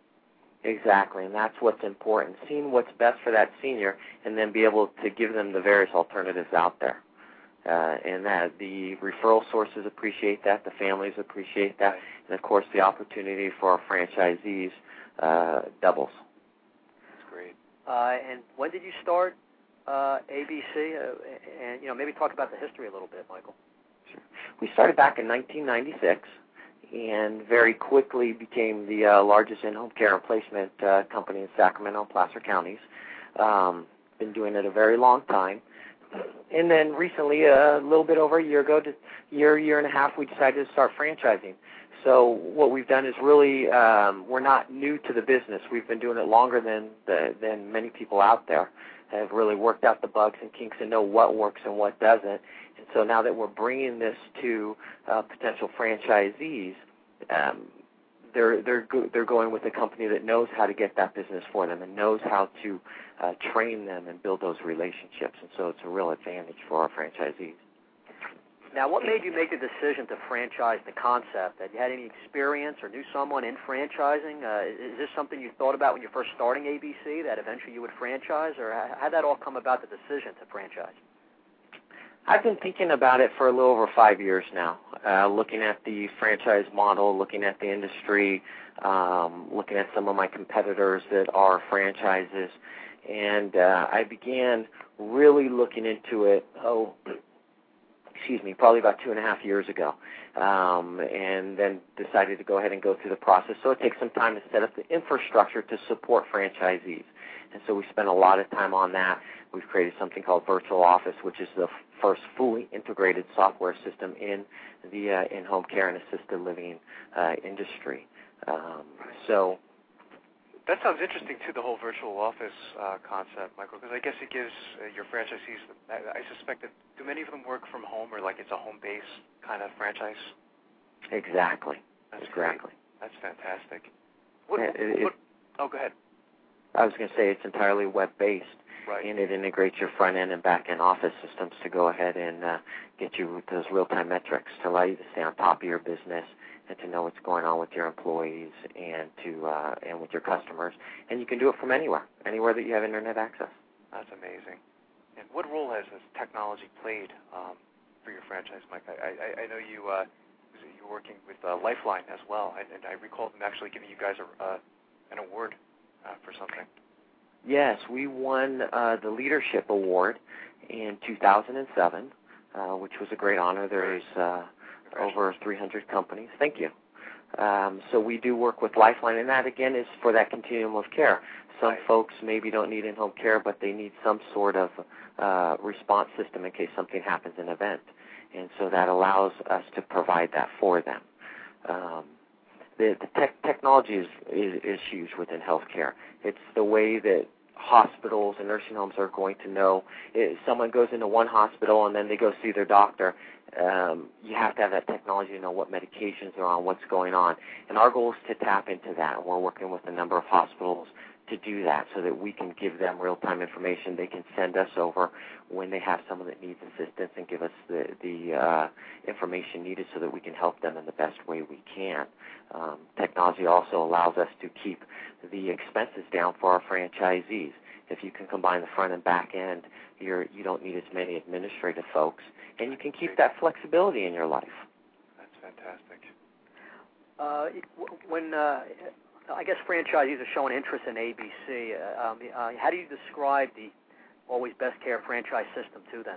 Exactly, and that's what's important, seeing what's best for that senior and then be able to give them the various alternatives out there. And that the referral sources appreciate that, the families appreciate that, and, of course, the opportunity for our franchisees doubles. That's great. And when did you start ABC? And, maybe talk about the history a little bit, Michael. Sure. We started back in 1996. And very quickly became the largest in-home care and placement company in Sacramento and Placer counties. Been doing it a very long time. And then recently, a little bit over a year ago, year and a half, we decided to start franchising. So what we've done is really, we're not new to the business. We've been doing it longer than many people out there. Have really worked out the bugs and kinks and know what works and what doesn't. And so now that we're bringing this to potential franchisees, they're going with a company that knows how to get that business for them and knows how to train them and build those relationships. And so it's a real advantage for our franchisees. Now, what made you make the decision to franchise the concept? Had you had any experience or knew someone in franchising? Is this something you thought about when you first starting ABC, that eventually you would franchise, or how did that all come about, the decision to franchise? I've been thinking about it for a little over 5 years now, looking at the franchise model, looking at the industry, looking at some of my competitors that are franchises, and I began really looking into it, probably about 2.5 years ago, and then decided to go ahead and go through the process. So it takes some time to set up the infrastructure to support franchisees. And so we spent a lot of time on that. We've created something called Virtual Office, which is the first fully integrated software system in the in-home care and assisted living industry. So that sounds interesting, too, the whole Virtual Office concept, Michael, because I guess it gives your franchisees, I suspect that, do many of them work from home, or like it's a home-based kind of franchise? Exactly. That's exactly. Great. That's fantastic. Go ahead. I was going to say it's entirely web-based, right, and it integrates your front-end and back-end office systems to go ahead and get you those real-time metrics to allow you to stay on top of your business and to know what's going on with your employees and and with your customers. And you can do it from anywhere that you have Internet access. That's amazing. And what role has this technology played for your franchise, Mike? I know you're working with Lifeline as well, and I recall them actually giving you guys an award for something. Yes, we won the Leadership Award in 2007, which was a great honor. There's over 300 companies. Thank you. So we do work with Lifeline, and that, again, is for that continuum of care. Some folks maybe don't need in-home care, but they need some sort of response system in case something happens in an event. And so that allows us to provide that for them. The technology is huge within healthcare. It's the way that hospitals and nursing homes are going to know. If someone goes into one hospital and then they go see their doctor, you have to have that technology to know what medications are on, what's going on. And our goal is to tap into that. We're working with a number of hospitals to do that so that we can give them real-time information. They can send us over when they have someone that needs assistance and give us the information needed so that we can help them in the best way we can. Technology also allows us to keep the expenses down for our franchisees. If you can combine the front and back end, you don't need as many administrative folks, and you can keep that flexibility in your life. That's fantastic. When I guess franchisees are showing interest in ABC, how do you describe the Always Best Care franchise system to them?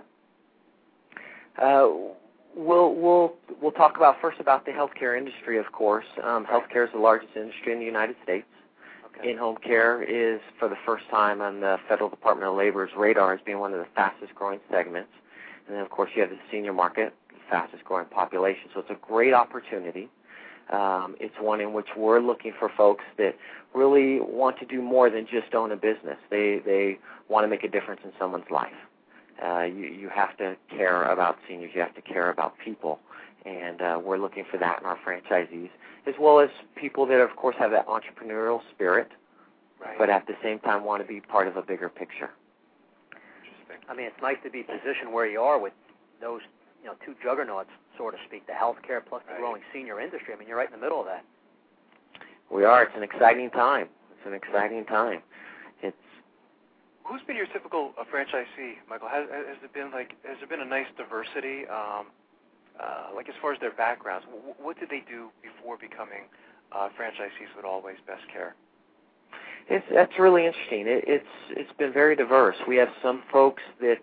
We'll talk first about the healthcare industry, of course. Healthcare is the largest industry in the United States. Okay. In-home care is, for the first time on the Federal Department of Labor's radar, as being one of the fastest-growing segments. And then, of course, you have the senior market, the fastest-growing population. So it's a great opportunity. It's one in which we're looking for folks that really want to do more than just own a business. They want to make a difference in someone's life. You have to care about seniors. You have to care about people. And we're looking for that in our franchisees, as well as people that, of course, have that entrepreneurial spirit, but at the same time want to be part of a bigger picture. Interesting. I mean, it's nice to be positioned where you are with those, two juggernauts, so to speak, the healthcare plus the growing senior industry. I mean, you're right in the middle of that. We are. It's an exciting time. Who's been your typical franchisee, Michael? Has there been a nice diversity, as far as their backgrounds? What did they do before becoming franchisees with Always Best Care? That's really interesting. It's been very diverse. We have some folks that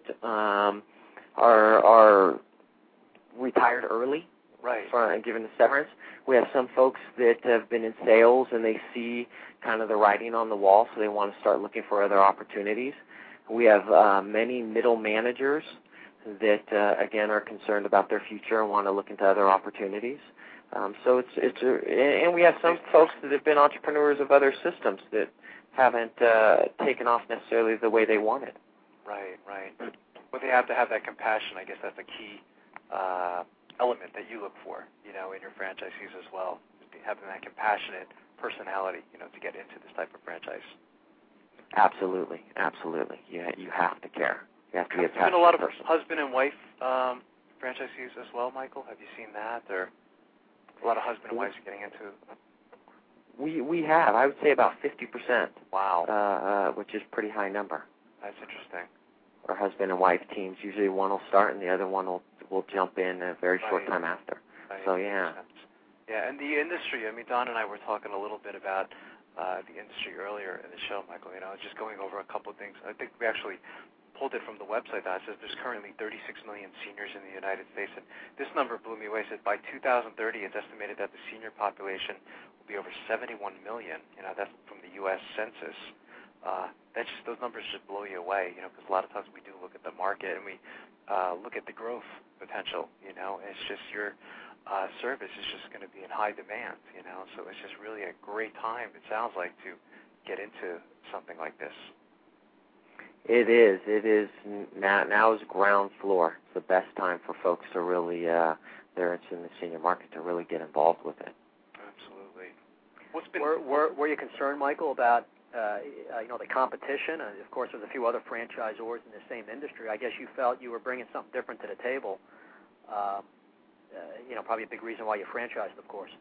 are retired early, given the severance. We have some folks that have been in sales and they see kind of the writing on the wall, so they want to start looking for other opportunities. We have many middle managers that, again, are concerned about their future and want to look into other opportunities. And we have some folks that have been entrepreneurs of other systems that haven't taken off necessarily the way they wanted. Right. But they have to have that compassion. I guess that's a key element that you look for, in your franchisees as well. having that compassionate personality, to get into this type of franchise. Absolutely. You have to care. You have to be a passionate person. There's been a lot of husband and wife franchisees as well, Michael. Have you seen that? Or a lot of husband and wives getting into? We have. I would say about 50%. Wow. Which is a pretty high number. That's interesting. Or husband and wife teams. Usually one will start and the other one will jump in a very short time after. Right. So yeah. Yeah, and the industry. I mean, Don and I were talking a little bit about the industry earlier in the show, Michael. Just going over a couple of things. I think we actually pulled it from the website that says there's currently 36 million seniors in the United States, and this number blew me away. It said by 2030, it's estimated that the senior population will be over 71 million. That's from the U.S. Census. Those numbers should blow you away, because a lot of times we do look at the market and we look at the growth potential. It's just your service is just going to be in high demand. So it's just really a great time. It sounds like to get into something like this. It is. Now is ground floor. It's the best time for folks to really, they're in the senior market, to really get involved with it. Absolutely. Were you concerned, Michael, about the competition? Of course, there's a few other franchisors in the same industry. I guess you felt you were bringing something different to the table. Probably a big reason why you franchised, of course.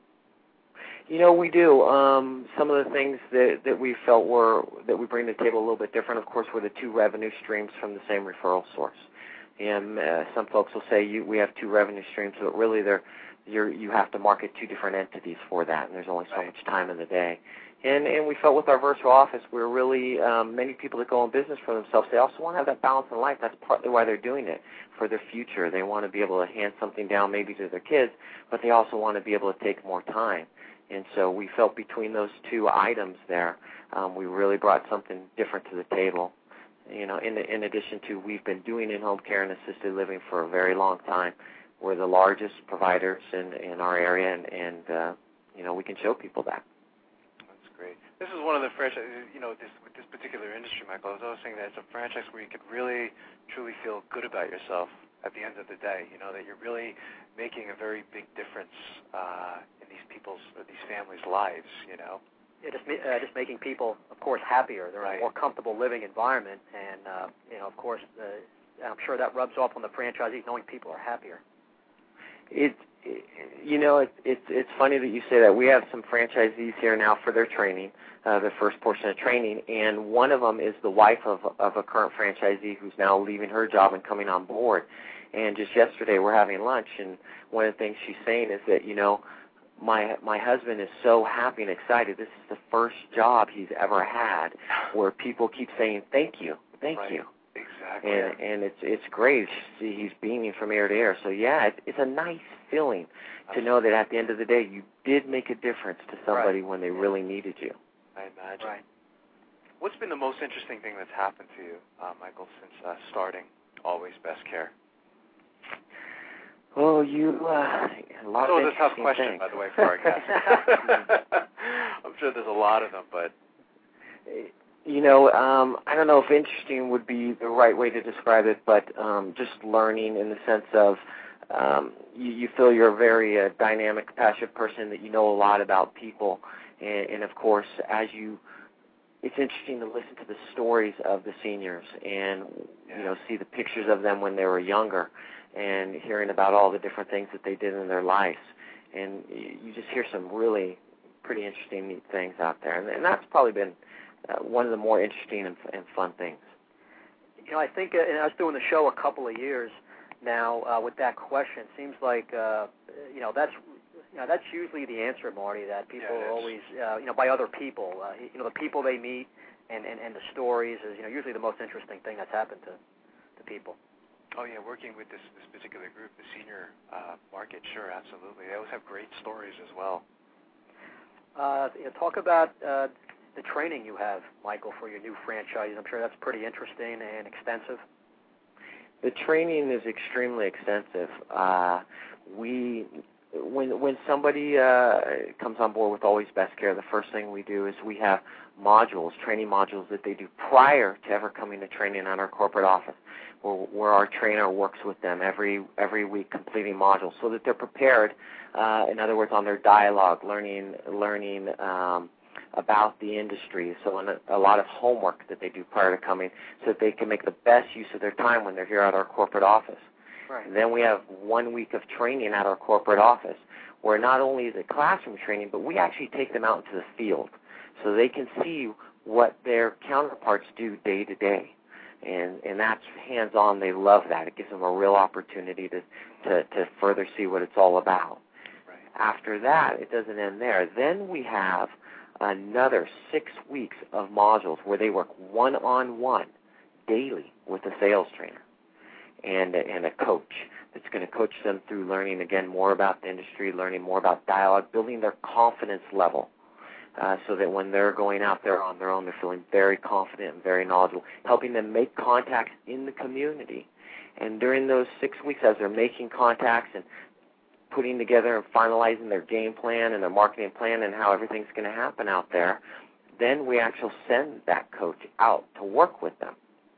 We do. Some of the things that we felt that we bring to the table a little bit different, of course, were the two revenue streams from the same referral source. And some folks will say we have two revenue streams, but really you have to market two different entities for that, and there's only so much time in the day. And we felt with our virtual office, we're really, many people that go in business for themselves, they also want to have that balance in life. That's partly why they're doing it, for their future. They want to be able to hand something down maybe to their kids, but they also want to be able to take more time. And so we felt between those two items there, we really brought something different to the table. In addition to, we've been doing in-home care and assisted living for a very long time. We're the largest providers in our area, and we can show people that. That's great. This is one of the franchises, with this particular industry, Michael, I was always saying that it's a franchise where you could really, truly feel good about yourself at the end of the day, that you're really making a very big difference in these people's or these families' lives, Yeah, just making people, of course, happier. They're in a more comfortable living environment, and of course, I'm sure that rubs off on the franchisees, knowing people are happier. It's funny that you say that. We have some franchisees here now for their training, their first portion of training, and one of them is the wife of a current franchisee who's now leaving her job and coming on board. And just yesterday we're having lunch, and one of the things she's saying is that, my husband is so happy and excited. This is the first job he's ever had where people keep saying thank you. Exactly. And it's great. He's beaming from ear to ear. So yeah, it's a nice feeling to know that at the end of the day you did make a difference to somebody when they really needed you. I imagine. Right. What's been the most interesting thing that's happened to you, Michael, since starting Always Best Care? Well, a lot of interesting things. It's a tough question, by the way, for our guests. I'm sure there's a lot of them, but... I don't know if interesting would be the right way to describe it, but just learning in the sense of you feel you're a very dynamic, passionate person, that you know a lot about people. And of course, it's interesting to listen to the stories of the seniors and, see the pictures of them when they were younger and hearing about all the different things that they did in their lives. And you just hear some really pretty interesting, neat things out there. And that's probably been one of the more interesting and fun things. I think, and I was doing the show a couple of years now with that question. It seems like, that's usually the answer, Marty, that people are always, by other people. The people they meet and the stories is, usually the most interesting thing that's happened to people. Oh, yeah, working with this particular group, the senior market, sure, absolutely. They always have great stories as well. Talk about the training you have, Michael, for your new franchise. I'm sure that's pretty interesting and extensive. The training is extremely extensive. when somebody comes on board with Always Best Care, the first thing we do is we have modules, training modules that they do prior to ever coming to training at our corporate office, where our trainer works with them every week completing modules so that they're prepared, in other words, on their dialogue, learning about the industry, so a lot of homework that they do prior to coming so that they can make the best use of their time when they're here at our corporate office. Right. And then we have 1 week of training at our corporate office where not only is it classroom training, but we actually take them out into the field so they can see what their counterparts do day to day. And that's hands-on. They love that. It gives them a real opportunity to further see what it's all about. Right. After that, it doesn't end there. Then we have another 6 weeks of modules where they work one-on-one daily with a sales trainer and a coach that's going to coach them through learning, again, more about the industry, learning more about dialogue, building their confidence level so that when they're going out there on their own, they're feeling very confident and very knowledgeable, helping them make contacts in the community. And during those 6 weeks, as they're making contacts and putting together and finalizing their game plan and their marketing plan and how everything's going to happen out there, then we actually send that coach out to work with them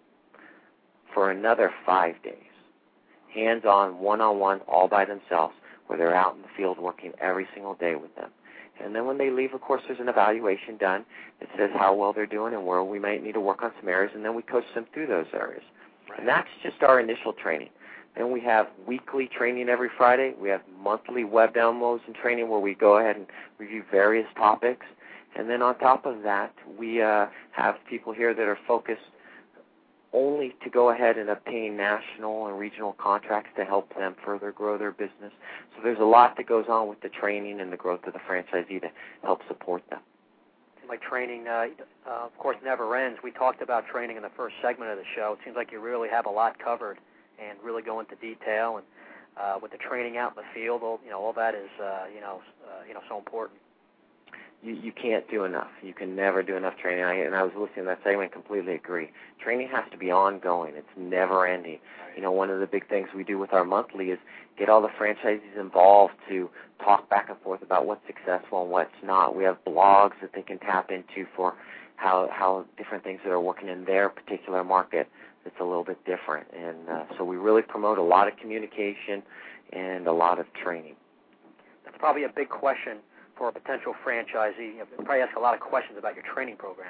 for another 5 days, hands-on, one-on-one, all by themselves, where they're out in the field working every single day with them. And then when they leave, of course, there's an evaluation done that says how well they're doing and where we might need to work on some areas, and then we coach them through those areas. Right. And that's just our initial training. Then we have weekly training every Friday. We have monthly web downloads and training where we go ahead and review various topics. And then on top of that, we have people here that are focused only to go ahead and obtain national and regional contracts to help them further grow their business. So there's a lot that goes on with the training and the growth of the franchisee to help support them. Like training, of course, never ends. We talked about training in the first segment of the show. It seems like you really have a lot covered and really go into detail. And with the training out in the field, all that is, so important. You can't do enough. You can never do enough training. I was listening to that segment and completely agree. Training has to be ongoing. It's never ending. Right. One of the big things we do with our monthly is get all the franchisees involved to talk back and forth about what's successful and what's not. We have blogs that they can tap into for how different things that are working in their particular market that's a little bit different. And so we really promote a lot of communication and a lot of training. That's probably a big question for a potential franchisee. You probably ask a lot of questions about your training program.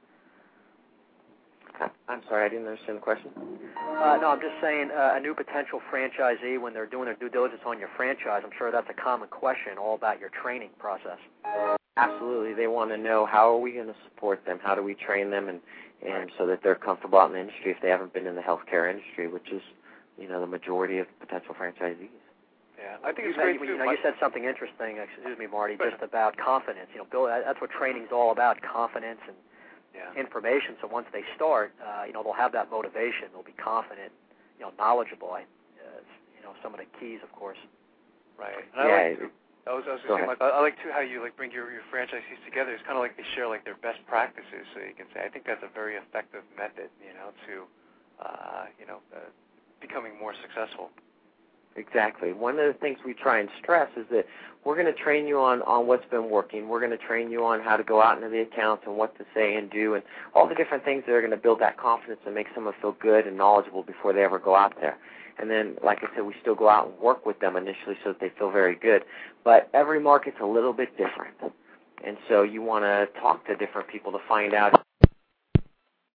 I'm sorry, I didn't understand the question. No, I'm just saying a new potential franchisee, when they're doing their due diligence on your franchise, I'm sure that's a common question all about your training process. Absolutely. They want to know how are we going to support them, how do we train them, and so that they're comfortable out in the industry if they haven't been in the healthcare industry, which is, the majority of potential franchisees. Yeah, I think it's great too. You said something interesting, excuse me, Marty, just about confidence. Bill, that's what training's all about, confidence and information. So once they start, they'll have that motivation. They'll be confident, knowledgeable. Some of the keys, of course. Right. And I was going to say, Mike, I like too how you bring your franchisees together. It's kind of like they share their best practices, so you can say. I think that's a very effective method, to becoming more successful. Exactly. One of the things we try and stress is that we're going to train you on what's been working. We're going to train you on how to go out into the accounts and what to say and do and all the different things that are going to build that confidence and make someone feel good and knowledgeable before they ever go out there. And then, like I said, we still go out and work with them initially so that they feel very good. But every market's a little bit different. And so you want to talk to different people to find out